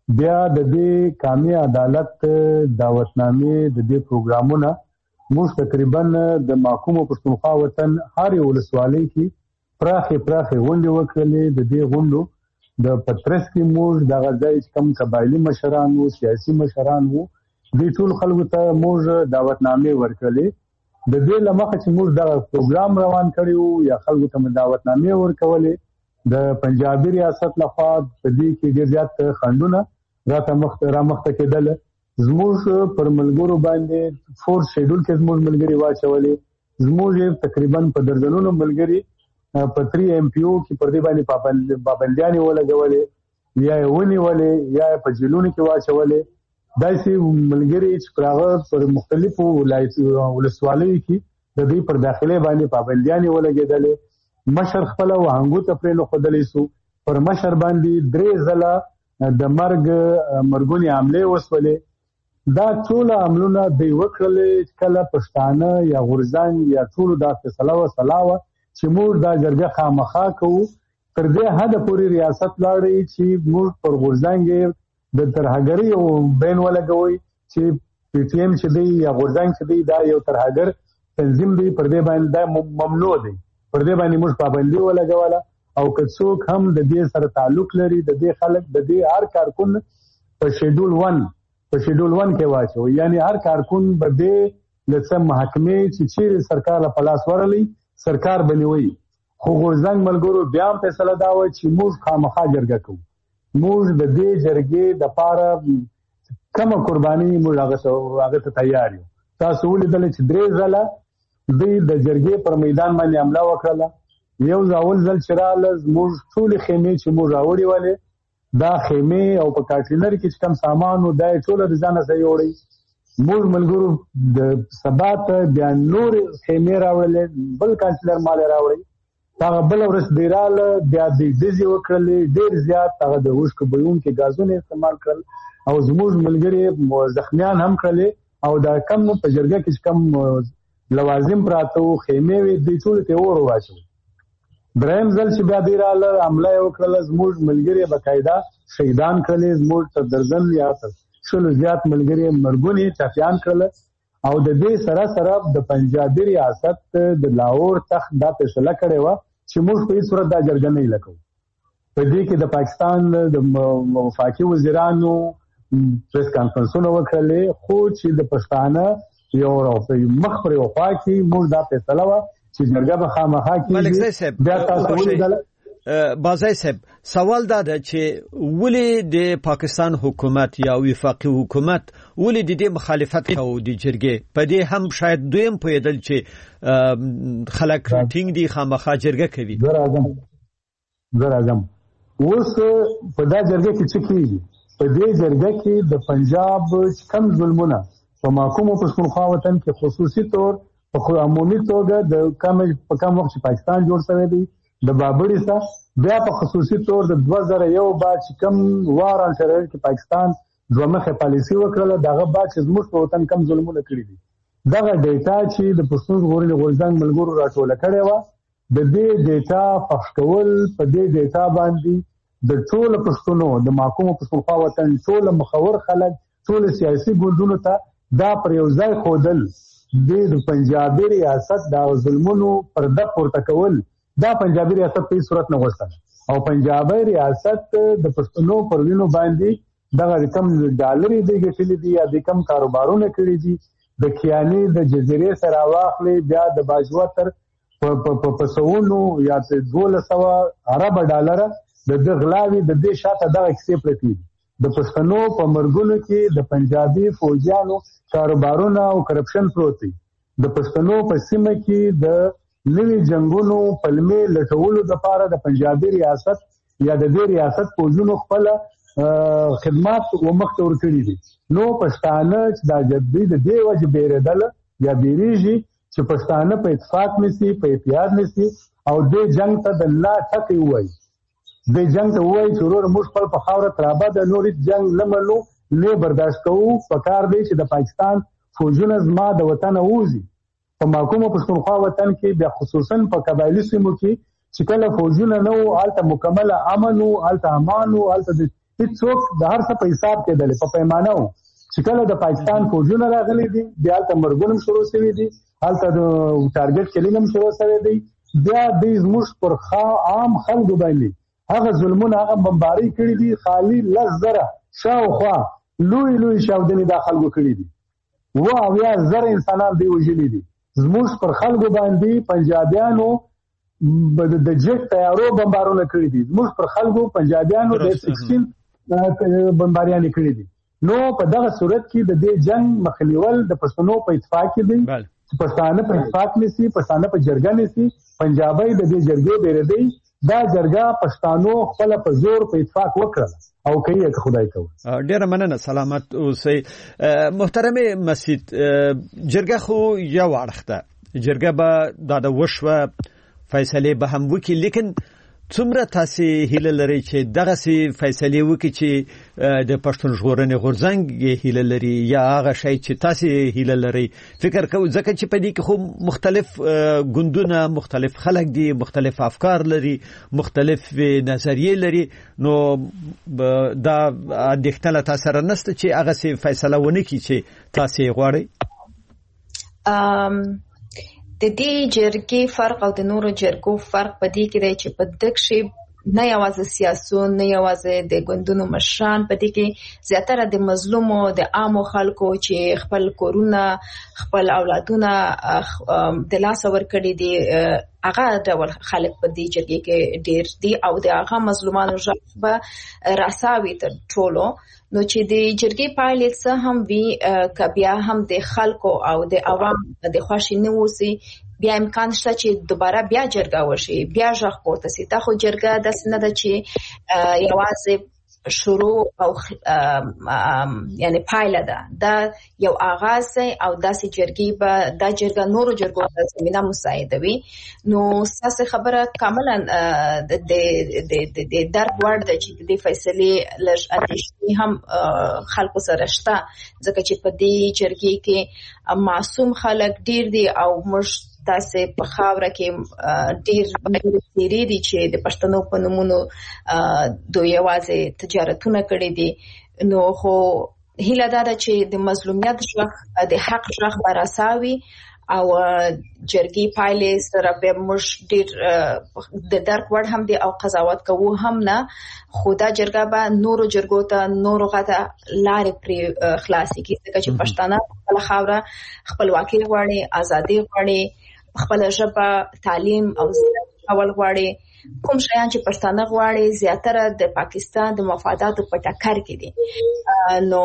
بیا د دې قومي عدالت دعوتنامې د دې پروګرامونه موږ تقریبا د محکومو پښتونخوا وطن هر ولسوالۍ کې پراخې غونډې وکړلې. د دې غونډو د پترس کې موږ دغه ځای چې کوم قبایلي مشران وو، سیاسي مشران وو، دې ټول خلکو ته موږ دعوتنامې ورکړلې. د دې لمخه چې موږ دغه پروګرام روان کړی وو یا خلکو ته دعوتنامې ورکولې، د پنجابي ریاست لخوا په دې کې ډېر زیات خنډونه رامخته کېدل. زموږ پر ملګرو باندې فورس شیډول کې زموږ ملګري واچولې. زموږ تقریبا په درجنونو ملګري په 3 MPO کې پر دې باندې پابندیانې ولګولې، یا یې ونیولې یا په جیلونو کې واچولې. داسې ملګري چې پر هغه پر مختلفو ولسوالیو کې د دې پر داخله باندې پابندیانې ولګېدلې. مشر خپله وهنګو ته پرې نښودلی سو. پر مشر باندې 3 ځله د مرګونې حملې وسولې. دا ټول عملونه دوی وکړلې کله پښتانه یا غورځنګ یا ټولو دا فیصله وسلاوه چې موږ دا جرګه خامخا کوو. تر دې حده پورې ریاست لاړی چې موږ پر غورځنګ د ترهګرۍ یو بین ولګوئ چې PTM چې دی یا غورځنګ چې دی دا یو ترهګر تنظیم دی، پر دې باندې دا ممنوع دی، پر دې باندې موږ پابندي ولګوله. او که څوک هم د دې سره تعلق لري، د دې خلک د دې هر کارکون په شیډول 1 کې واچو، یعنی هر کارکون به دې لسم محکمې چې چیرې سرکار له پلاس ورلی سرکار بنوي. خو غورځنګ ملګرو بیا هم فیصله دا وه چې موږ خامخا جرګه کوو. موږ د دې جرګې دپاره کومه قرباني موږ هغه ته تیار یو. تاسو ولیدل چې 3 ځله دوی د جرګې پر میدان باندې حمله وکړله. یو اول ځل چې راغله زموږ ټولې خیمې چې موږ راوړې ولې، دا خیمې او په کانټینر کې چې کوم سامان و دا یې ټوله د ځانه ځای وړی. موږ ملګرو د سبا ته بیا نورې خیمې راوړلې، بل کانټینر مال یې راوړی. هغه بله ورځ دی راغله، بیا دوی ډزې وکړلې، ډېر زیات هغه د اوښکو بویونکي ګازونه استعمال کړل او زموږ ملګري زخمیان هم کړلې. او دا کم په جرګه کې چې کم لوازم پراته وو، خیمې وې، دوی ټولې ته اور واچوي. دریم ځل چې بیا دی راغله حمله یې وکړله، زموږ ملګري باقاعده شهیدان کړلې، زموږ تر درجن یا تر 100 زیات ملګري مرګونې چاپیان کړله. او د دې سره سره د پنجابي ریاست د لاهور تخت دا فیصله کړې وه چې موږ په هېڅ صورت دا جرګه نه لګوو. په دې کې د پاکستان د وفاقي وزیرانو پریس کانفرنسونه وکړلې، خو چې د پښتانه یو مخ پر یو خوا کې موږ دا فیصله وه چې جرګه به خامخا کېږي. ملکزی صاحب، بازای صاحب، سوال دا ده چې ولې د پاکستان حکومت یا وفاقي حکومت ولې د دې مخالفت کوي د جرګې؟ په دې هم شاید دویم پوهېدل چې خلک ټینګ دي خامخا جرګه کوي. زه راځم اوس په دا جرګه کې څه کېږي؟ په دې جرګه کې د پنجاب کم ظلمونه په محکومو پښتونخوا وطن کې خصوصي طور په عمومي توګه د په کم وخت چې پاکستان جوړ شوی دی د بابړي سره، بیا په خصوصي طور د 2001 بعد چې کم وار انټریر کې پاکستان دومخه پالیسي وکړله، دغه بعد چې زموږ په وطن کم ظلمونه کړي دي. دغه ډیټا چې د پښتون ژغورنې غورځنګ ملګرو راټوله کړې وه، د دې ډیټا پخش کول، په دې ډیټا باندې د ټولو پښتنو د محکومو پښتونخوا وطن ټول مخور خلک، ټول سیاسي ګوندونو ته دا پر یو ځای ښودل، د پنجابي ریاست د ظلمونو پرده پورته کول، دا پنجابي ریاست په هیڅ صورت نه غوښتل. او پنجابي ریاست د پښتنو پر وینو باندې دغه کم ډالري دی ګټلي دي یا د کم کاروبارونه کړي دي، د کیاني د جزیرې سره واخلې، بیا د باجوه تر په سوونو یا 1200 عرب ډالره د دې غلاوي د دې شاته دغه کیسې پرتې دي. د پښتنو په مرګونو کې د پنجابي فوجیانو کاروبارونه او کرپشن پروت دی. د پښتنو په سیمه کې د نوي جنگونو پلمې لټولو لپاره د پنجابي ریاست یا د دې ریاست فوجونو خپل خدمات ومخته ورکړي دي. نو پښتانه چې دا جدي د دې وجه بیرېدل یا بیریږي چې پښتانه په اتفاق نسی، په اتحاد نسی او د جنگ ته د لا ټکی وایي. د جنگ ته وایي چې ورور موږ خپل په خاوره ترابه د نورې جنگ نه منو، نه برداشت کوو. پکار دی چې د پاکستان فوجونه زما د وطن ووځي. په محکومو پښتونخوا وطن کې بیا خصوصا په قبایلي سیمو کې چې کله فوجونه نه وو، هلته مکمله امن وو، هلته امان وو، هلته د هیڅوک د هر څه په حساب کېدل په پیمانه وو چې کله د پاکستان فوجونه راغلي دي بیا هلته مرګونه شروع شوي دي هلته د ټارګټ کلینګ هم شروع شوی دی بیا دوی زموږ پر عام خلکو باندې هغه ظلمونه هغه بمباري کړي دي خالي 10,000 شاوخوا لوی چاودنې دا خلکو کړي دي 20,000 انسانان دی وژلي دي زموږ پر خلکو باندې پنجابیانو د جیټ تیارو بمبارونه کړي دي زموږ پر خلکو پنجابیانو د 16 بمباریانې کړي دي نو په دغه صورت کې د دې جنگ مخنیول د پښتنو په اتفاق کې دی چې پښتانه په اتفاق نسی پښتانه په جرګه نسی پنجابي د دې جرګې ډېر دی دا جرګه پښتانو خپل په زور په اتفاق وکړه او کوي که خدای کوي ډېر مننه سلامت اوسئ محترم مسعود جرګه خو یو اړخته جرګه به د وشوه فیصله به هم وکړي لیکن څومره تاسو هیله لري چې دغه سي فیصله وکړي چې د پښتون ژغورنې غورځنګ هیله لري یا هغه شی چې تاسو هیله لري فکر کوم ځکه چې په دې کې خو مختلف ګوندونه مختلف خلک دي مختلف افکار لري مختلف نظریې لري نو دا اندېښنه تاسو سره نشته چې هغه سي فیصله ونه کړي چې تاسو غواړئ د دې جرګې فرق او د نورو جرګو فرق په دې کې دی چې په دغه شی نه یوازې سیاسون نه یوازې د ګوندونو مشران په دې کې زیاتره د مظلومو د عامو خلکو چې خپل کورونه خپل اولادونه د لاس ورکړي دي هغه ډول خلک په دې جرګې کې ډېر دي او د هغه مظلومانو ژغ به راساوي تر ټولو نو چې د جرګې پایلې څه هم وي کبیا هم د خلکو او د عوام د خوښي نه وسی بیا امکان شته چې دوباره بیا جرګه وشي بیا ژغ پورته سي دا خو جرګه داسې نه ده چې یوازې شروع او یعنی پایله ده دا یو آغاز او داسې جرګې به دا جرګه نورو جرګو ته زمینه مساعدوي نو ساسه خبره کاملا د درک وړ ده چې د فیصله لږ اندېښنې هم خلکو سره شته ځکه چې په دې جرګې کې معصوم خلک ډیر دي او موږ تاسو په خاوره کې ډیر تیری دي چې د پښتنو په نومونو دوی یوازې تجارتونه کړي دي نو خو هیله دا ده چې د مظلومیت ژغ د حق ژغ براساوي او جرګې پایلې سره به موږ ډیر د درک وړ هم دي او قضاوت کوو هم نه خو دا جرګه به نورو جرګو ته نورو غته لارې پرې خلاصي کړي ځکه چې پښتانه خپل خاوره خپلواکي غواړي ازادي غواړي خپل ژبه تعلیم او اول غواړي کوم شیان چې پښتانه غواړي زیاتره د پاکستان د مفاداتو په ټکر کې دي نو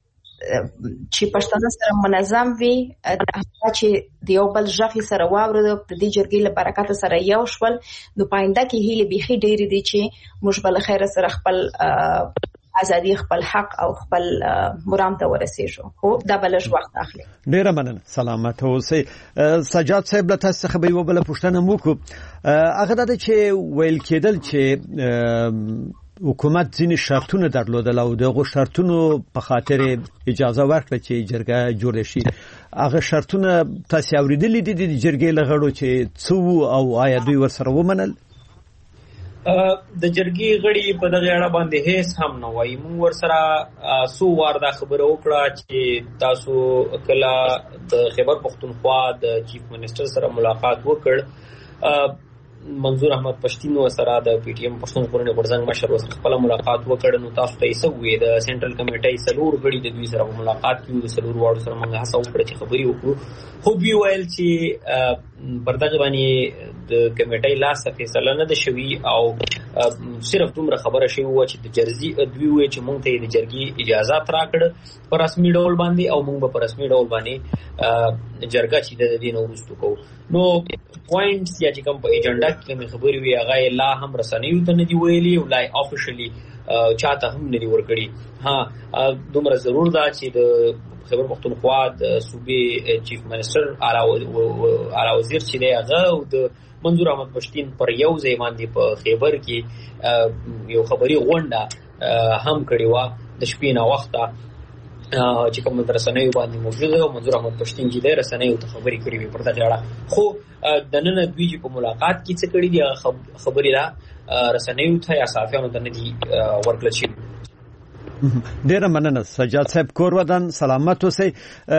چې پښتانه سره منظم وي چې د یو بل ژغ سره واورو د دې جرګې له برکت سره یو شول نو پاینده کې هیله بيخي ډېری دي چې موږ بل خیر سره خپل ازادي خپل حق او خپل مرام ته ورسېږو خو دا بلش وخت اخلي ډیره مننه سلامت اوسئ سجاد صاحب له تاسو څخه به یو بل پوښتنه وکړو هغه دا چې ویل کېدل چې حکومت ځینې شرطونه درلودل او دغه شرطونو په خاطر اجازه ورکړه چې جرګه جوړ شي هغه شرطونه تاسو اوریدلې دي د جرګې لغړو چې څو او آیا دوی ورسره ومنل د جرګې غړي په دغه اړه باندې هیڅ هم نه وایي موږ ورسره سو وار دا خبره وکړه چې تاسو کله د خیبر پختونخوا د چیف منسٹر سره ملاقات وکړ منظور احمد پښتین سره د پی ټی ایم پښتون ژغورنې غورځنګ مشر سره خپل ملاقات وکړ نو تاسو ته یې څه وې د سنټرل کمیټې سلور غړي د دوی سره ملاقات کیو د سلور واړو سره موږ هڅه وکړه چې خبري وکړو خو بي ویل چې پردغه باندې د کمیټې لاس فیصله نه ده شوی او صرف دومره خبره شوی و چې د جرزي دوی وې چې مونږ ته د جرګي اجازه راکړه پر رسمي ډول باندې او مونږ په رسمي ډول باندې جرګه چې د دین ورستو کو نو پوینټس یا چې کوم په ایجنډا کې کوم خبرې وی هغه لا هم رسنیو ته نه دی ویلي او لا افیشلی چاته هم نه دی ورکړي ها دومره ضرور ده چې د خیبر پختونخوا د صوبې چیف منسٹر اعلی وزیر چې دی هغه او د منظور احمد پښتین پر یو ځای باندې په خیبر کې یو خبري غونډه هم کړې و د شپې نه وخته چې کوم رسنیو باندې موجوده او منظور احمد پښتین چې د رسنیو ته خبري کړې وي پر دغه اړه خو د نن دوی چې په ملاقات کې څه کړي دي خبري را رسنیو ته یا صحافیانو ته نه دي ورکړل شي ډیره مننه سجاد صاحب کور ودان سلامت اوسئ.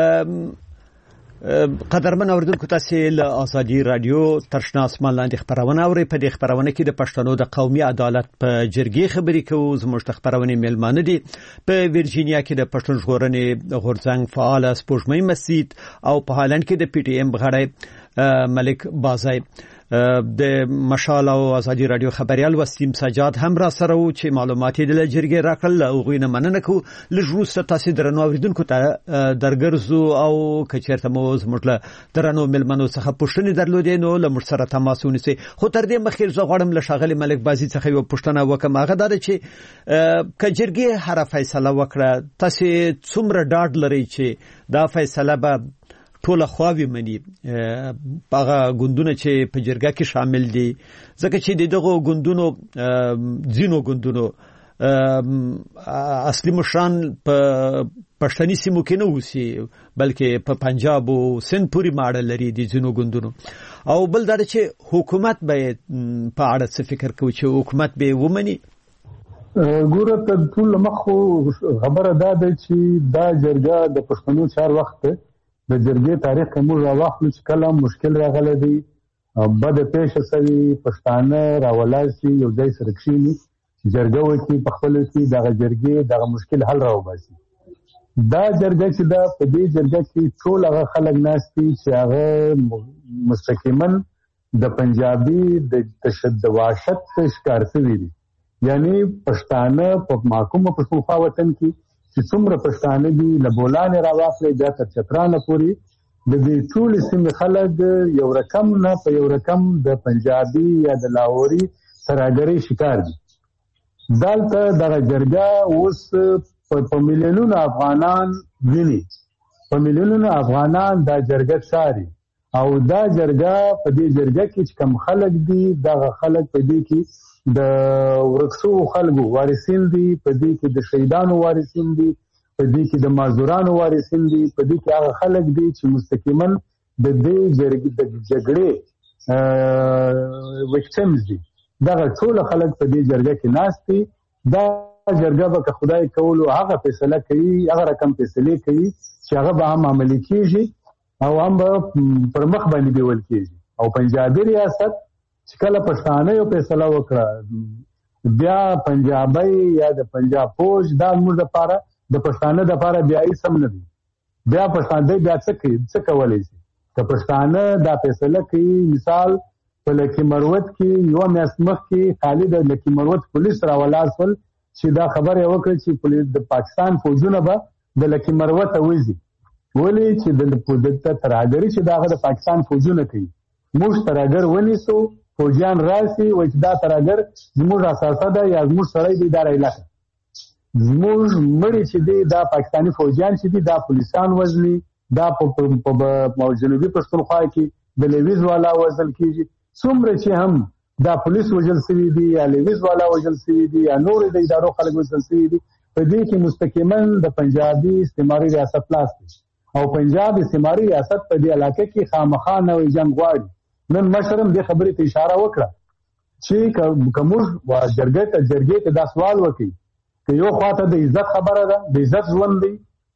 قدرمن اوریدونکو تاسو له ازادي رادیو ترشنا اسمان لاندې خبرونه اورئ. په دې خبرونه کې د پښتنو د قومي عدالت په جرګې خبرې کوو. زموږ د خبرونه میلمانه دي په ورجینیا کې د پښتون ژغورنې غورځنګ فعال سپوږمۍ مسجد او په هالند کې د پی ټی ایم غړی ملک بازای. د مشال او ازادي رادیو خبريال وسیم سجاد هم را سره و چې معلومات یې د جرګې راکړل او غوینه مننه کو. لږ تاسو درنو اوریدونکو ته درګرزو او کچېرته مو زموږ له درنو ملمنو څخه پوښتنې درلودې نو له موږ سره تماس ونیسئ. خو تر دې مخکې زه غواړم له ښاغلي ملک بازي څخه یو پوښتنه وکړم. هغه دا ده چې که جرګې هر فیصله وکړه تاسو څومره ډاډ لرئ چې دا فیصله به ټول خواوی مني هغه ګوندونه چې په جرګه کې شامل دي؟ ځکه چې دغه ګوندونو ځینو ګوندونو اصلي مشران په پښتني سیمو کې نه اوسي بلکې په پنجاب او سند پوری ماډل لري دي ځینو ګوندونو. او بل دا چې حکومت به په اړه څه فکر کوي چې حکومت به ومني؟ ګوره ته ټول مخو خبره ده چې دا جرګه د پښتنو چار وخت د جرګې تاریخ کوم راوخلو چې کله مشکل راغلی دی بد پیښ شوی پښتانه راولاسي یو ځای سره کښیني جرګه وکړي په خپل کې دغه جرګې دغه مشکل حل راوباسي. دا جرګه چې دا په دې جرګه کې ټول هغه خلک ناشتي چې هغه مستقیما د پنجابي د تشدد وحشت شکار شوي دي. یعنی پښتانه په محکومه پښتونخوا وطن کې چې څومره پښتانه دي له بولانې راواخلې بیا تر چترانه پورې د دې ټول سیمې خلک یو رقم نه په یو رقم د پنجابي یا د لاهوري ترهګرۍ شکار دي. دلته دغه جرګه اوس په میلیونونو افغانان ویني، په میلیونونو افغانان دا جرګه څاري او دا جرګه په دې جرګه کې چې کوم خلک دي دغه خلک په دې کې د ورکسو خلکو وارثین دي، په دې کې د شهیدانو وارثین دي، په دې کې د مازدورانو وارثین دي، په دې کې هغه خلک دي چې مستقیما د دې جګړې وکټمز دي. دغه ټول خلک په دې جرګه کې ناست دي. دا جرګه به که خدای کولو هغه فیصله کوي، هغه رقم فیصله کوي چې هغه به هم عملي کیږي او هم به پر مخ باندې بیول کیږي. او پنجابي ریاست چې کله پښتانه یو فیصله وکړه بیا پنجابي یا د پنجاب فوج دا موږ لپاره د پښتانه لپاره بیا هیڅ هم نه دي. بیا پښتانه بیا څه کولی شي که پښتانه دا فیصله کوي. مثال په لکي مروت کې یو میاشت مخکې خالد د لکي مروت پولیس راولاسول چې دا خبره وکړه چې د پاکستان فوجونه به د لکي مروت وځي. ولې چې د ترهګري چې دا د پاکستان فوجونه کوي موږ ترهګر ونیسو فوجیان راسي و چې دا ترهګر زموږ اساسه ده یا زموږ سړی دی دا علاقه زموږ مړي چې دی دا پاکستاني فوجیان چې دی دا پولیسان وزني دا په جنوبي پښتونخوا کې د لیویز والا وزل کیږي. څومره چې هم دا پولیس وجل سوي دي یا لیویز والا وجل سوي دي یا نور د ادارو خلک وجل سوي دي په دې کې مستقیما د پنجابي استعماري ریاست لاس دی او پنجاب استعماري ریاست په دې علاقه کې خامخا نوې جنگ غواړي. نن مشرم دې خبرې ته اشاره وکړه چې کومور جرګې ته دا سوال وکړي چې یو خواته د عزت خبره ده، د عزت ژوند دی،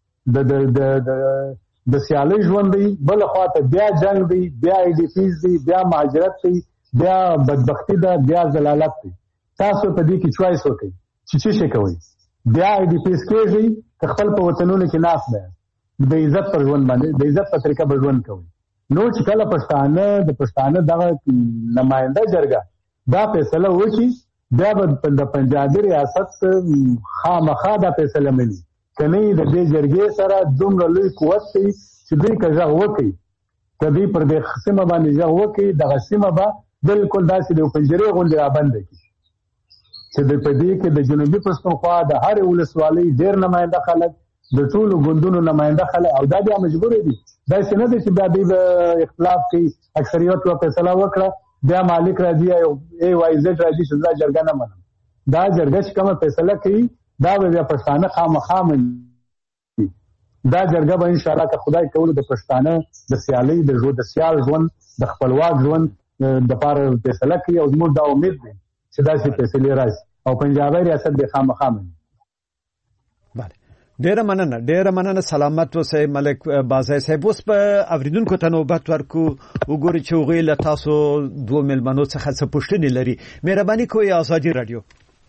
د سیالۍ ژوند دی، بل خواته بیا جنگ دی، بیا ای ډی پیز دی، بیا مهاجرت دی، بیا بدبختی ده، بیا ذلالت دی. تاسو په دې کې چوایس وکړئ چې څه شي کوئ. بیا ای ډی پیز کېږي که خپل په وطنونو کې ناست دی د عزت پر ژوند باندې د عزت په طریقه به ژوند کوئ. نو چې کله پښتانه دغه نماینده جرګه دا فیصله وکړي بیا به د پنجابي ریاست خامخا دا فیصله مني کنه د دې جرګې سره دومره لوی قوت دی چې دوی که غږ وکړي که دوی پر دې سیمه باندې غږ وکړي دغه سیمه به بالکل داسې د پنجرې غوندې رابنده کړي چې په دې کې د جنوبي پښتونخوا د هرې ولسوالۍ ډېر نماینده خلک د ټولو ګوندونو نماینده خلک او دا بیا مجبور دي. داسې نه دی چې بیا دوی به اختلاف کوي اکثریت یو فیصله وکړه بیا مالک راځي ای وای زد راځي چې دا جرګه نه منم. دا جرګه چې کومه فیصله کوي دا به بیا پښتانه خامخا مني. دا جرګه به ان شاء الله که خدای کولو د پښتانه د سیالۍ د سیال ژوند د خپلواک ژوند د لپاره فیصله کوي او زموږ دا امید دی چې داسې فیصلې راشي او پنجابي ریاست به خامخا مني. ډېر مننه سلامت اوسئ ملک بازای صاحب. اوس په اوریدونکو ته نوبت ورکو وګورئ چې هغوی له تاسو دوه مېلمنو څخه څه پوښتنې لري. مهرباني کوئ ازادي رادیو.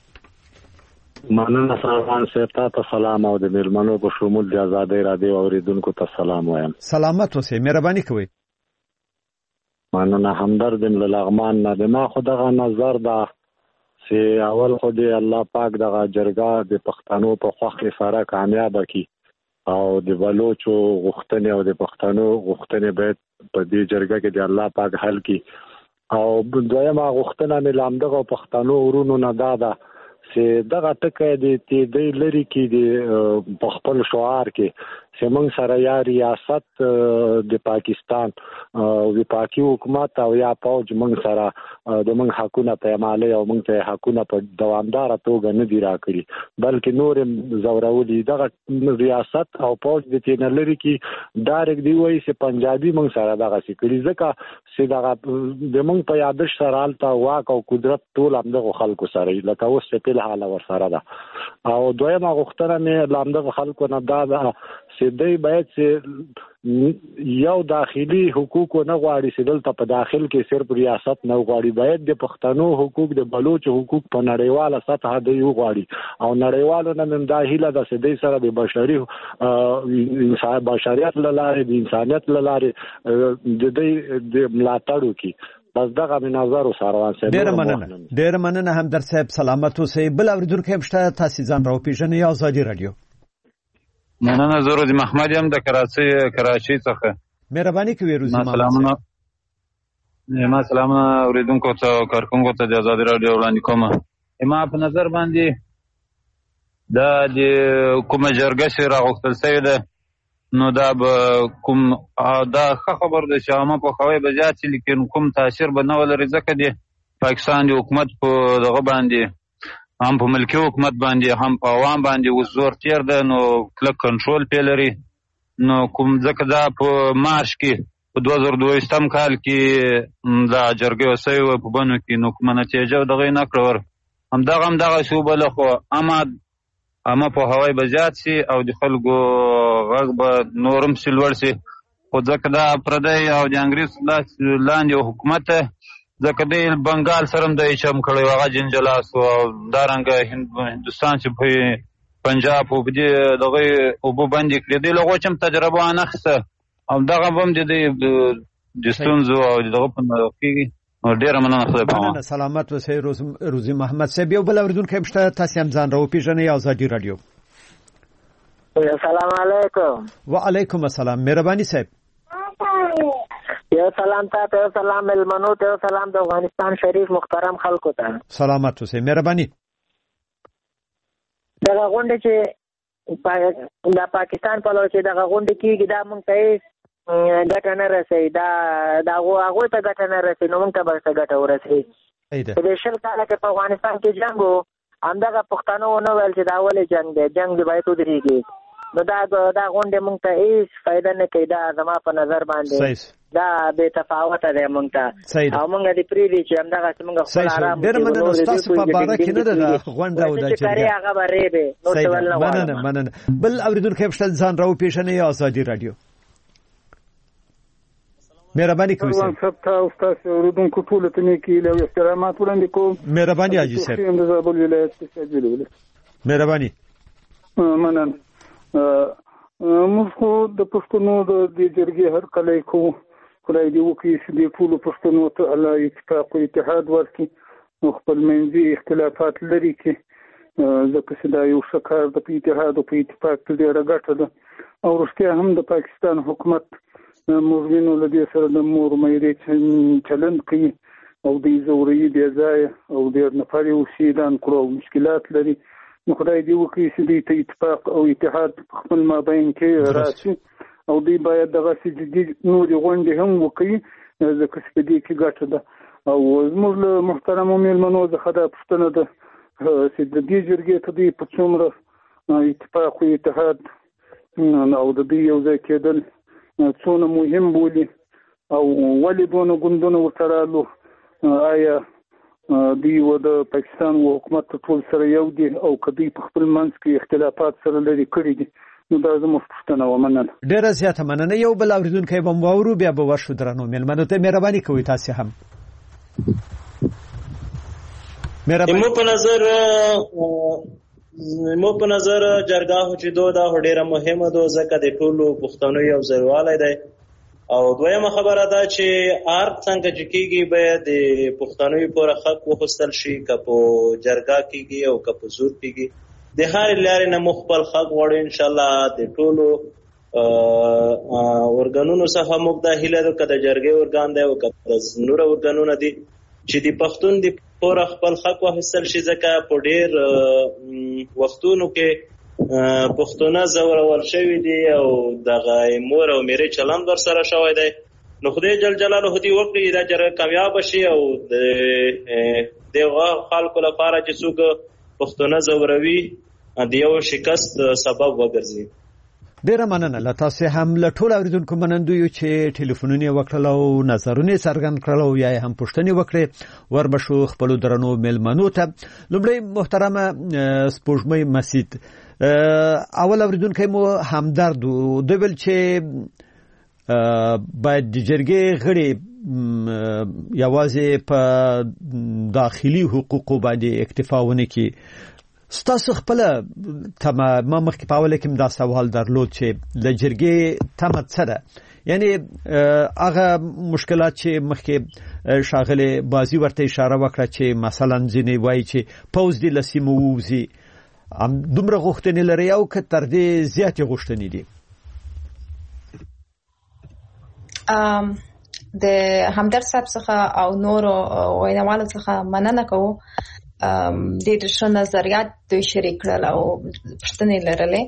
مننه سلام صاحب ته سلام او د مېلمنو په شمول د ازادي رادیو اوریدونکو ته سلام وایم. سلامت اوسئ. مهرباني کوئ. مننه همدرد لغمان نه د ما خدغه نظر ده چې اول خو دی الله پاک دغه جرګه د پښتنو په خوخه سره کامیاب کی او د بلوچو غوښتنې او د پښتنو غوښتنې باید په دې جرګه کې د الله پاک حل کی. او دویمه غوښتنه مې لامدغه پښتنو ورونو نه داده چې دغه ټکه د لری کې د خپل شعار کې چې موږ سره یا ریاست د پاکستان او د پاکي حکومت او یا فوج موږ سره د موږ حقونه په عملي او موږ ته حقونه په دوامدار توګه نه دی راکړي بلکې نور زورولي دغه ریاست او فوج د تین لری کې ډایرک دی وایي چې پنجابي موږ سره دغه سکري ځکه چې دغه د موږ په یادش سره الته واک او قدرت ټول همدغه خلکو سره لکه اوس په حاله ور سره ده. او دویمه غوښتنه مې لامدغه خلکو نه ده چې دوی باید چې یو داخلي حقوق نه غواړي چې دلته په داخل کې صرف ریاست نه غواړي باید د پښتنو حقوق د بلوچ حقوق په نړیواله سطح دی غواړي او نړیوالو نه دا هیله ده چې دوی سره د بشري بشریت لاره د انسانیت لاره د دې ملاتړ وکړي. بس دغه مناظر سروان صاحب ډېر مننه همدرد صاحب سلامت اوسئ. بل اوریدونکو هم شته تاسو ځان راوپېژنئ یا ازادي رادیو. مننه زه روزي محمد یم د کراچۍ څخه. مهرباني کوئ روزي محمد. ما سلامونه اوریدونکو ته کارکونکو ته د ازادي رادیو وړاندې کوم. ما په نظر باندې د کومه جرګه چې راغوښتل شوې ده نو دا به کوم دا ښه خبر ده چې عامه پوهاوی به زیات شي لیکن کوم تاثیر به نه ولري ځکه د پاکستان د حکومت په دغه باندې هم په ملکي حکومت باندې هم په عوام باندې اوس زور تیر ده نو کلک کنټرول پې لري نو کوم ځکه دا په مارچ کې په 2022 کال کې دا جرګه وسوي وه په بنو کې نو کومه نتیجه دغه یې نه کړه همدغه شو بله خو اما په هوای به زیات شي او د خلکو غږ به نورم سي لوړ شي خو ځکه دا پردی او د انګریز لاندې حکومت ځکه د بنګال سره هم د چم کړی هغه جنجالاس او دارنګه هندوستان چې په پنجاب او په دې دغه اوبو باندې کړی دی لغو چې تجربه نه اخیسته او دغه هم د ستونزو او دغه په کېږي ډېر مننه. سلامت اوسئ روزي محمد صاحب. یو بل اوریدونکی هم شته تاسو هم ځان راوپېژنئ ازادي رادیو. السلام علیکم. وعلیکم السلام. مهرباني صاحب. یو سلام ته یو سلام ملمنو ته یو سلام د افغانستان شریف محترم خلکو ته. سلامت اوسئ. مهرباني. دغه غونډه چې د پاکستان په لور چې دغه غونډه کېږي دا مونږ ته ګټه نه رسوي دا هغوی ته ګټه نه رسوي نو مونږ ته به څه ګټه ورسوي. په دې 20 کاله کې په افغانستان کې جنګ و همدغه پښتنو ونه ویل چې دا ولې جنګ دی جنګ دی باید ودرېږي نو دا غونډې مونږ ته هېڅ فایده نه کوي دا زما په نظر باندې دا بې تفاوته دی مونږ ته او مونږ دې پرېږدي چې همدغسې مونږ خپل ارام ډېر مننه ستاسو په باره کې نه ده دا غونډه او دا جرګه هغه به ریبې نور څه ول نه غواړم. مننه. بل اورېدونکی هم شته ځان راوپېژنئ ازادي رادیو. مهرباني کوئ صاحب تاسو تاسو اوریدونکو ټول ته نیکی له احترامات وړاندې کوم. مهرباني حاجي صاحب. د زابل ولایت څخه مهرباني. مننه. موږ خو د پښتنو د جرګې هر کله کوو خدای دې وکړي چې د ټولو پښتنو ته الله اتفاق او اتحاد ورکړي نو خپل منځي اختلافات لري کې ځکه چې دا یو ښه کار د اتحاد او په اتفاق کې ډېره ګټه ده او رښتیا هم د پاکستان حکومت موږ وینو له دې سره د مور مېرې چلند کوي او د زوري بې ځایه او ډېر نفر یې اوسېدان کړو او مشکلات لري نو خدای دې وکړي چې دوی ته اتفاق او اتحاد په خپل مابین کې راشي او دوی باید دغسې جدي نورې غونډې هم وکړي ځکه چې په دې کې ګټه ده او زموږ له محترمو مېلمنو څخه دا پوښتنه ده چې د دې جرګې ته دوی په څومره اتفاق او اتحاد او د دوی یو ځای کېدل څونه مهم بولي او ولې دونه ګوندونه ورته رالو آیا دی و د پاکستان حکومت ټول سره یو دي او کدی په خپل منځ کې اختلافات سره لري کړی دي نو دا زموږ پښتنه ومنل. ډیره زیاته مننه. یو بل اوریدونکو به مورو بیا به ورشو درنو ملمنو ته مهرباني کوئ تاسو هم. مو په نظر جرګه چې دا ډیره مهمه ده ځکه د ټولو پښتنو یو ځایوالی دی او دویمه خبره ده چې هر څنګه چې کېږي باید د پښتنو پورې حق وخوستل شي که په جرګه کېږي او که په زور کېږي د هرې لارې نه موږ خپل حق غواړو انشاءالله د ټولو ارګانونو څخه موږ دا هیله ده که د جرګې ارګان دی او که د نور ارګانونه دي چې د پښتون د پوره خپل حق واخیستل شي ځکه په ډېر وختونو کې پښتانه ځورول شوي دي او دغه مور او میرې چلند ورسره شوی دی نو خدای جل جلاله دې وکړي دا جرګه کامیاب شي او د دغه خلکو لپاره چې څوک پښتانه ځوروي د یو شکست سبب وګرځي. ډیره مننه. له تاسو هم له ټول اوریدونکو منندو یو چې ټلیفونونه وکړل او نظرونه څرګند کړل او یا هم پوښتنه وکړي وربشو خپل درنو ملمنو ته. لومړی محترمه سپوږمۍ مسید اول اوریدونکو مو همدرد دوبل چې باید د جرګې غړي یوازې په داخلي حقوقو باندې اکتفا ونه کړي. ستاسو خپل ما مخکې په اوله کې دا سوال درلود چې د جرګې تمه څه ده یعنی هغه مشکلات چې مخکې شاغله بازی ورته اشاره وکړه چې مثلا ځینې وایي چې پوز دی لسیمو ووزي دومره غوښتنې لري او که تر دې زیاتې غوښتنې دي. د همدرد صاحب څخه او نورو ویناوالو څخه مننه کوو ډېر ښه نظریات دوی شریک کړل او پوښتنې لرلې.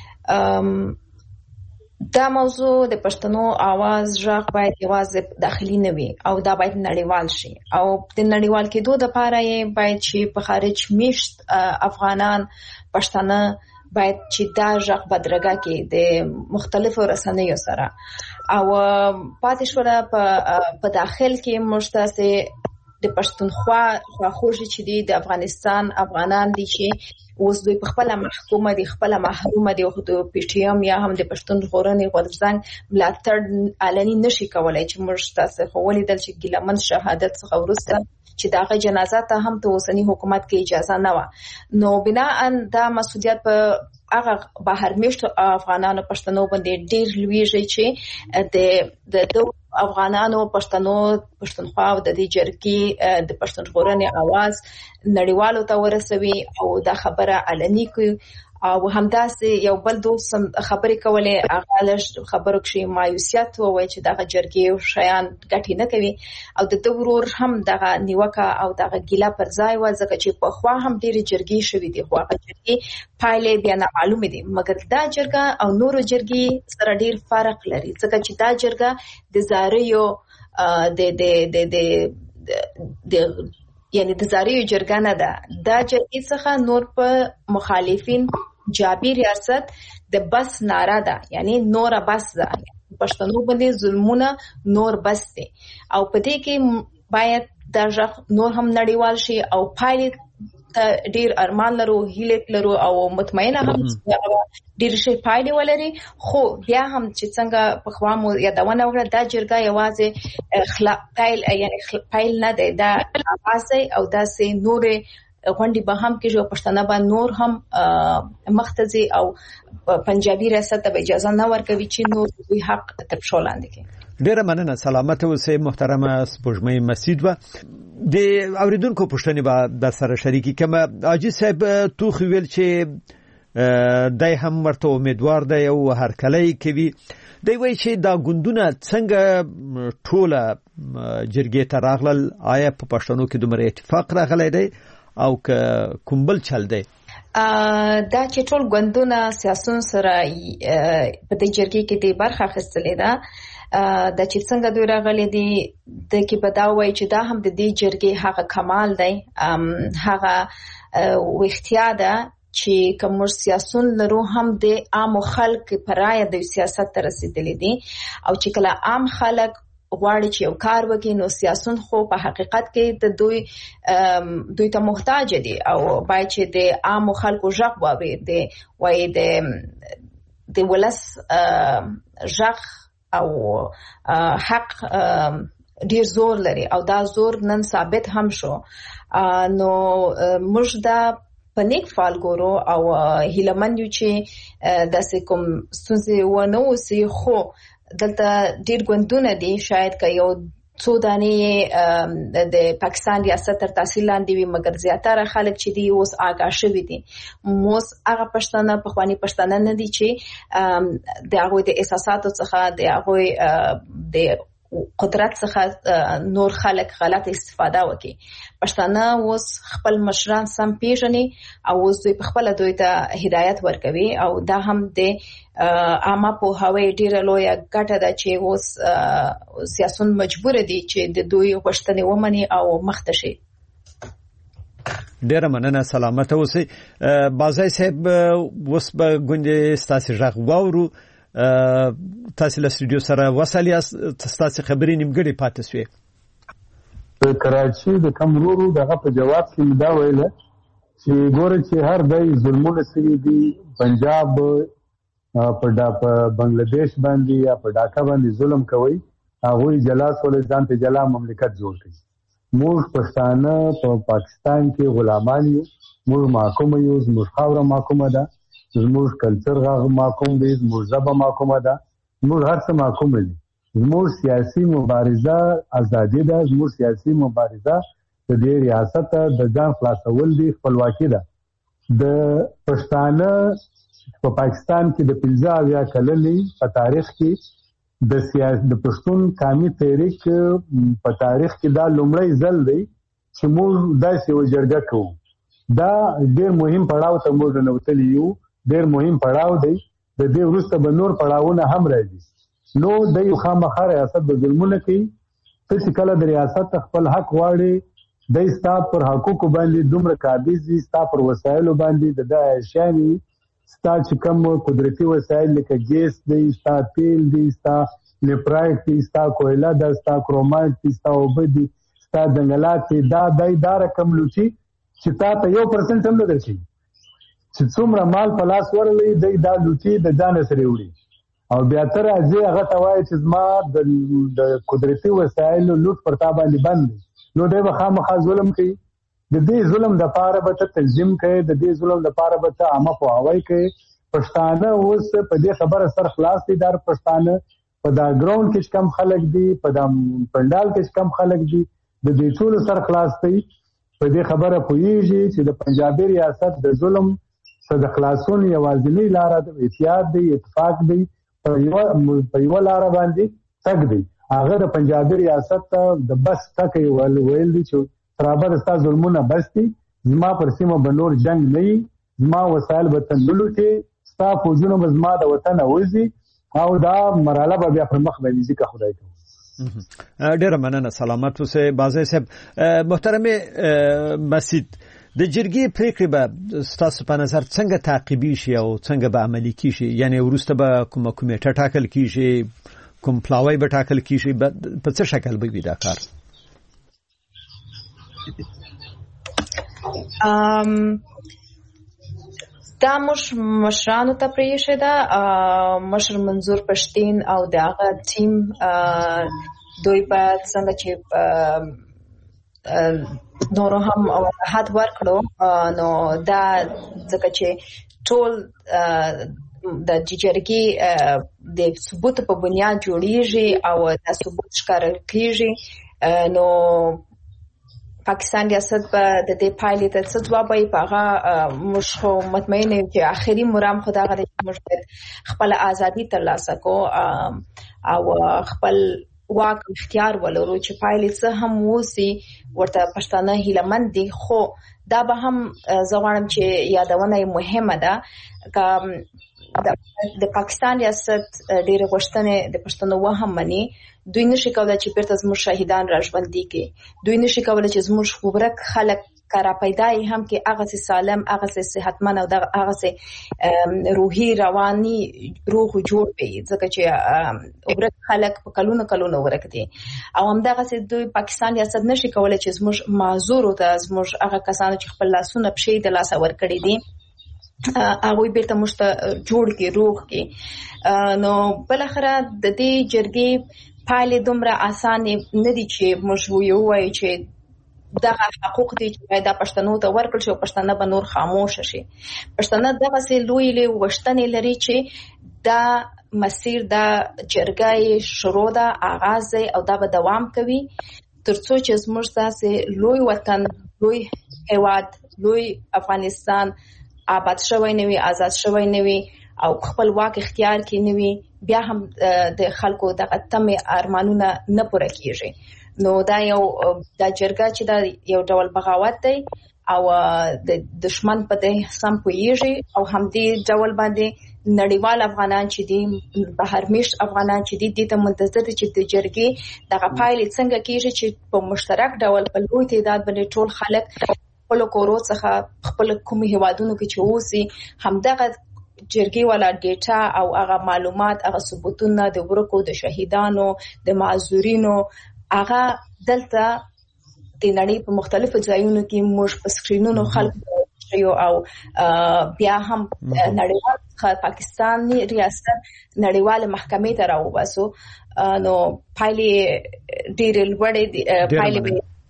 دا موضوع د پښتنو आवाज ژغ باید یوازې داخلي نه وي او دا باید نړیوال شي او د نړیوال کېدو لپاره یې باید چې په خارج میشت افغانان پښتانه باید چې دا ژغ بدرګه کې د مختلفو رسنیو سره او پاتې شوله په داخل کې مشتاسه د پښتونخوا خواخوږي چې د افغانستان افغانان دي چې اوس دوی په خپل محکومه دي خپل محرومه دي او د پی ټی ایم یا هم د پښتون ژغورنې غورځنګ ملاتړ علني نشي کولای چې موږ تاسو خو ولیدل چې ګیلمن شهادت څخه وروسته چې داغه جنازه ته هم ته اوسنی حکومت کې اجازه نه و نو بناء دا مسؤلیت په هغه بهر میشت افغانانو پښتنو باندې ډیر لویږي چې د افغانانو پښتونخوا او د دې جرګې د پښتون ژغورنې आवाज نړیوالو ته ورسوي او دا خبره علني کوي او همداسې یو بل دوست خبرې کولې هغه لږ خبرو کې مایوسیت وایي چې دغه جرګې شیان ګټې نه کوي او د ورور هم دغه نیوکه او دغه ګیله پر ځای و ځکه چې په خوا هم ډېرې جرګې شوې دي خو هغه جرګې پایلې بیا نامعلومې دي مګر دا جرګه او نورو جرګې سره ډېر فرق لري ځکه چې دا جرګه د زاریو د یعنی د زاریو جرګه نه ده دا جرګې څخه نور په مخالفین جابر ریاست د بس ناره ده یعنی نور بس ده پښتنو باندې ظلمونه نور بس دي او په دې کې باید دا نور هم نړیوال شي او پایلې ډیر ارمان لرو هیله لرو او مطمئنه هم ډیر شي پایلې ولري خو بیا هم چې څنګه په خوامو یادونه وکړه دا جرګه یوازې پایل نه دی دا اوازه او دا سه نور غونډې به هم کې جو پښتانه به نور هم مختزي او پنجابي ریاست ته اجازه نه ورکوي چې نور دوی حق تر شولاند کې. ډیره مننه سلامت اوسئ محترمه سپوږمۍ مسید و د اوریدونکو پوښتنې به د سره شریکي کما اجي صاحب تو خویل چې دای هم ورته امیدوار دی او هر کله کوي دی وایي چې دا ګوندونه څنګه ټوله جرګې ته راغلل آیا په پښتنو کې دومره اتفاق راغلی دی او کومبل چل دی دا چې ټول ګوندونه سیاسون سره په دې جرګې کې د برخه اخیستلې ده د چې څنګه دوی راغلي دي د کې بداوي چې دا هم د دې جرګې هغه کمال دی هغه وختیا ده چې کوم سیاسون لرو هم د عام خلک پرای د سیاست ته رسیدلې دي او چې کله عام خلک غواړي چې یو کار وکړي نو سیاسون خو په حقیقت کې د دوی ته محتاج دي او باید چې د عام خلکو ژغ واوري د ولس ژغ او حق ډیر زور لري او دا زور نن ثابت هم شو. نو موږ دا پنیک فال ګورو او هیلمن یو چې داسې کوم ستونزې ونه اوسي، خو دلته ډیر ګوندونه دي شاید که یو څو دانې د پاکستان ریاست تر تاثیر لاندې وي، مګر زیاتره خلک چې دي اوس آګاه شوي دي. اوس هغه پښتانه پخواني پښتانه نه دي چې د هغوی د احساساتو څخه د هغوی د قدرت څخه نور خلک غلط استفاده وکړي. پښتانه اوس خپل مشران سم پیژني او اوس دوی په خپل دوی ته هدایت ورکوي او دا هم د عامه پوهاوی ډیره لویه ګټه ده چې اوس سیاسون مجبور دي چې د دوی غوښتنې ومني او مخته شي. ډیره مننه، سلامت اوسئ. بازای صاحب اوس به ګوندې ستاسو غږ واورو. تاسو له سټوډیو سره وصل یاست، تاسو خبرې نیمګړې پاتې شوې. په کراچي د کمرورو دغه په جواب کې دا ویل چې ګوره چې هر دای ظلمونه سوي دي، پنجاب په بنگلاديش باندې یا په ډاکا باندې ظلم کوي، هغه جلاس ولې ځان ته جلا مملکت جوړ کړي. موږ پښتانه په پاکستان کې غلامان یو، موږ محکوم یو، موږ خاوره محکومه ده، زموږ کلچر محکوم دی، زموږ ژبه محکومه ده، زموږ هر څه محکوم دي. زموږ سیاسي مبارزه ازادي ده، زموږ سیاسي مبارزه د دې ریاست د ځان خلاصول دي، خپلواکي ده. د پښتانه په پاکستان کې د 15 کلنې په تاریخ کې د پښتون قومي تحریک په تاریخ کې دا لومړی ځل دی چې موږ داسې یو جرګه کوو. دا ډېر مهم پړاو ته موږ ننوتلي یو، ډېر مهم پړاو دی. د دې وروسته به نور پړاوونه هم راځي. نو د یو خامخا ریاست د ظلمونه کوي. ته چې کله د ریاست خپل حق غواړي، د ستا پر حقوقو باندې دومره قابض دي، ستا پر وسایلو باندې د اشیانې، ستا چې کوم قدرتي وسایل لکه ګیس دی، ستا تیل دی، ستا لیپرایټ دی، ستا کویله ده، ستا کرومایټ دی، ستا اوبه دي، ستا ځنګلات دي، دا رقم لوټي چې تا ته 1% هم نه درکوي. چې څومره مال په لاس ورلوي دی دا لوټي د ځانه سره وړي او بیا تر ځي هغه ته وایي چې زما د قدرتي وسایلو لوټ پر تا باندې بند دی. نو دی به خامخا ظلم کوي. د دې ظلم دپاره به ته تنظیم کوي، د دې ظلم دپاره به ته عامه پوهاوی کوي. پښتانه اوس په دې خبره سر خلاص دي. دا پښتانه په دا ګراوند کې کم خلک دي، په دا پندال کې کم خلک دي، د دې ټولو سر خلاص دي. په دې خبره پوهیږي چې د پنجابي ریاست د ظلم څخه د خلاصون یوازینۍ لاره د اتحاد دی، اتفاق دی، په یوه لاره باندې تګ دی. هغه د پنجابي ریاست ته د بس ټکی ویل دي چې ترابه د ستا ظلمونه بس دي، زما پر سیمه به نور جنګ نه وي، زما وسایل به ته نه لوټي، ستا فوجونه به زما د وطنه وځي او دا مرحله به بیا پر مخ باندې ځي که خدای ته. ډیره مننه، سلامت اوسئ. بازای صاحب، محترم مسعود، د جرګې پریکړې به ستاسو په نظر څنګه تعقیبي شي او څنګه به عملي کیږي؟ یعنی وروسته به کومه کمیټه ټاکل کیږي، کوم پلاوی به ټاکل کیږي، په څه شکل به وي دا کار؟ دا مشرانو ته پریښې ده. مشر منظور پښتین او د هغه ټیم دوی به څنګه چې نورو هم وضاحت ورکړو. نو دا ځکه چې ټول د جرګې د ثبوت په بنیاد جوړیږي او دا ثبوت ښکاره کیږي، نو پاکستان ریاست به د دې پایلې ته څه ځواب وایي. په هغه موږ خو مطمئن یو چې آخري مرام خو دغه دی چې موږ باید خپله ازادي ترلاسه کړو او خپل واک اختیار ولرو چې پایلې څه هم وسي. ورته پښتانه هیلهمند دي، خو دا به هم زه غواړم چې یادونه یې مهمه ده که د پاکستان ریاست ډېرې غوښتنې د پښتنو وهم مني. دوی نشي کولای چې بیرته زموږ شهیدان را ژوندي کړي، دوی نشي کولای چې زموږ ورک خلک کارا پیدای هم کې هغه سالم هغه صحتمن او هغه روحي رواني روح جوړ وي ځکه چې وګړه خلک په کلونو ورکدي او همدغه دوی پاکستان ریاست نشي کولای چې زموږ معذور او زموږ هغه کسانو چې خپل لاسونه پښې د لاس ور کړی دي هغه بیرته مشته جوړ کې روح کې نو بل اخره د دې جرګې پایلې دومره اسانه نه دي چې موږ وایو چې دغه حقوق دي چې دا پښتنو ته ورکړل شي او پښتانه به نور خاموش شي پښتانه دغه سي لوی وشتنې لري چې دا مسیر دا جرګې شروع ده آغاز او دا به دوام کوي ترڅو چې زموږ تاسو لوی وطن لوی هیواد لوی افغانستان آباد شوی نه وي آزاد شوی نه وي او خپل واک اختیار کې نه وي بیا هم د خلکو دغه تمه ارمانونه نه پوره کیږي نو دا یو د جرګه چې دا یو ډول بغاوت دی او د دشمن په دې سم پویږي او هم دې ډول باندې نړیوال افغانان چې دي بهرمش افغانان چې دي د منتظر چې د جرګې دغه پایلې څنګه کیږي چې په مشترک ډول په لوی تعداد باندې ټول خلک خپل کورو څخه خپل کومي هوادونو کې چې اوسي همدغه جرګې والا ډیټا او هغه معلومات هغه ثبوتونه د ورکو د شهیدانو د معذورینو هغه دلته د نړۍ په مختلفو ځایونو کې موږ په سکرینونو خلک یو او بیا هم نړیوال پاکستاني ریاست نړیواله محکمې ته راوباسو نو پایلې ډېر لوړې پایلې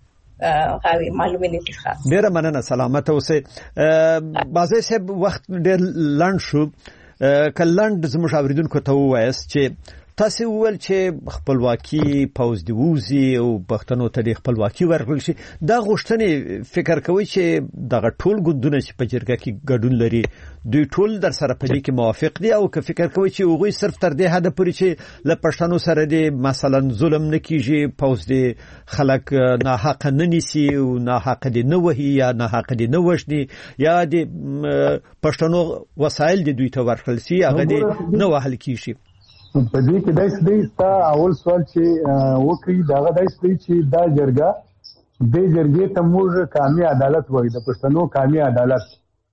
معلومه نه ښه ډیره مننه سلامت اوسه بازه صاحب وخت ډیر لاند شو کلند زموږ اوریدونکو ته وایس چې تاسو ول چې خپلواکي پوز دی ووزي او پښتنو ته خپلواکي ورکړل شي دا غوښتنې فکر کوي چې دغه ټول ګوندونه چې په جرګه کې ګډون لري دوی ټول در سره په دې کې موافق دي او که فکر کوي چې هغه صرف تر دې حد پورې چې له پښتنو سره دي مثلا ظلم نه کیږي پوز دی خلک نه حق نه نيسي او نه حق دي نه وهي یا نه حق دي نه وښني یا دي پښتنو وسایل دي دوی ته ورکړل شي هغه دي نه وهل کیږي په دې کې دایس دی تا اول سوال چې وکړي دا دایس دی چې دا جرګه د جرګې ته موږ قانوني عدالت وایي د پښتنو قانوني عدالت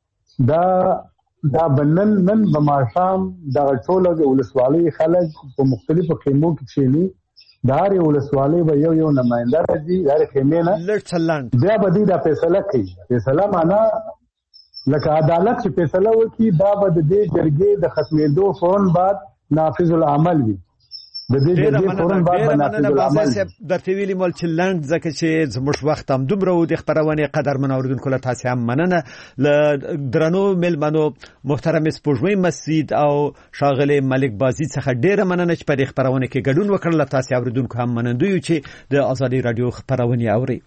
دا بنن نن بماشام دا ټول د ولسوالۍ خلک په مختلفو خیمو کې چيني دا ری ولسوالۍ به یو نمائنده راځي دا خیمه نه لړچلند بیا به دا فیصله کوي فیصله معنا لکه عدالت چې فیصله وکړي دا به د جرګې د ختمېدو فورن بعد نافذ العمل وي د دې جرګې فورن بعد نافذ العمل درته ویلي مول چې لاند ځکه چې زموږ وخت هم دومره و د خبرونه قدرمن اوریدونکو له تاسو هم مننه ل درنو ملمنو محترم سپوږمۍ مسجد او شاغله ملک بازی څخه ډیره مننه چې په دې خبرونه کې ګډون وکړل تاسو اوریدونکو هم مننه یو چې د ازادي رادیو خبرونه اوري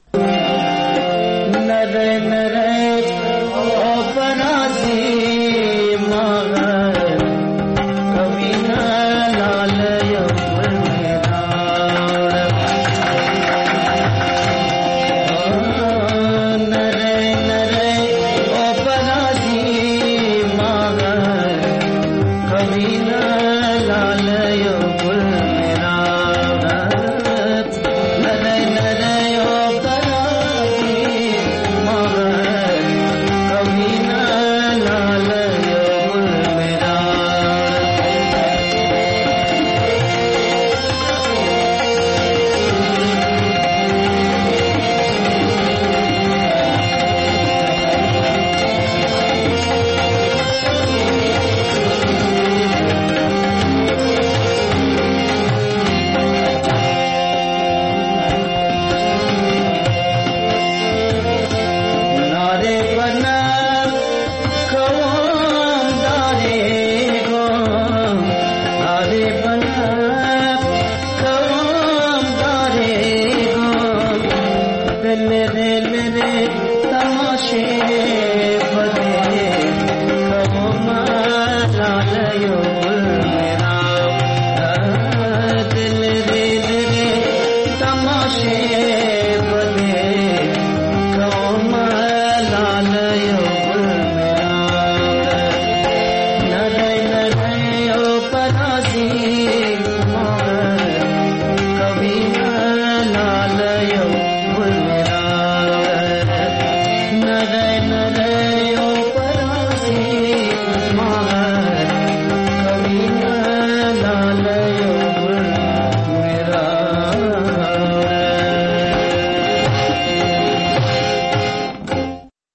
मेरे तमाशे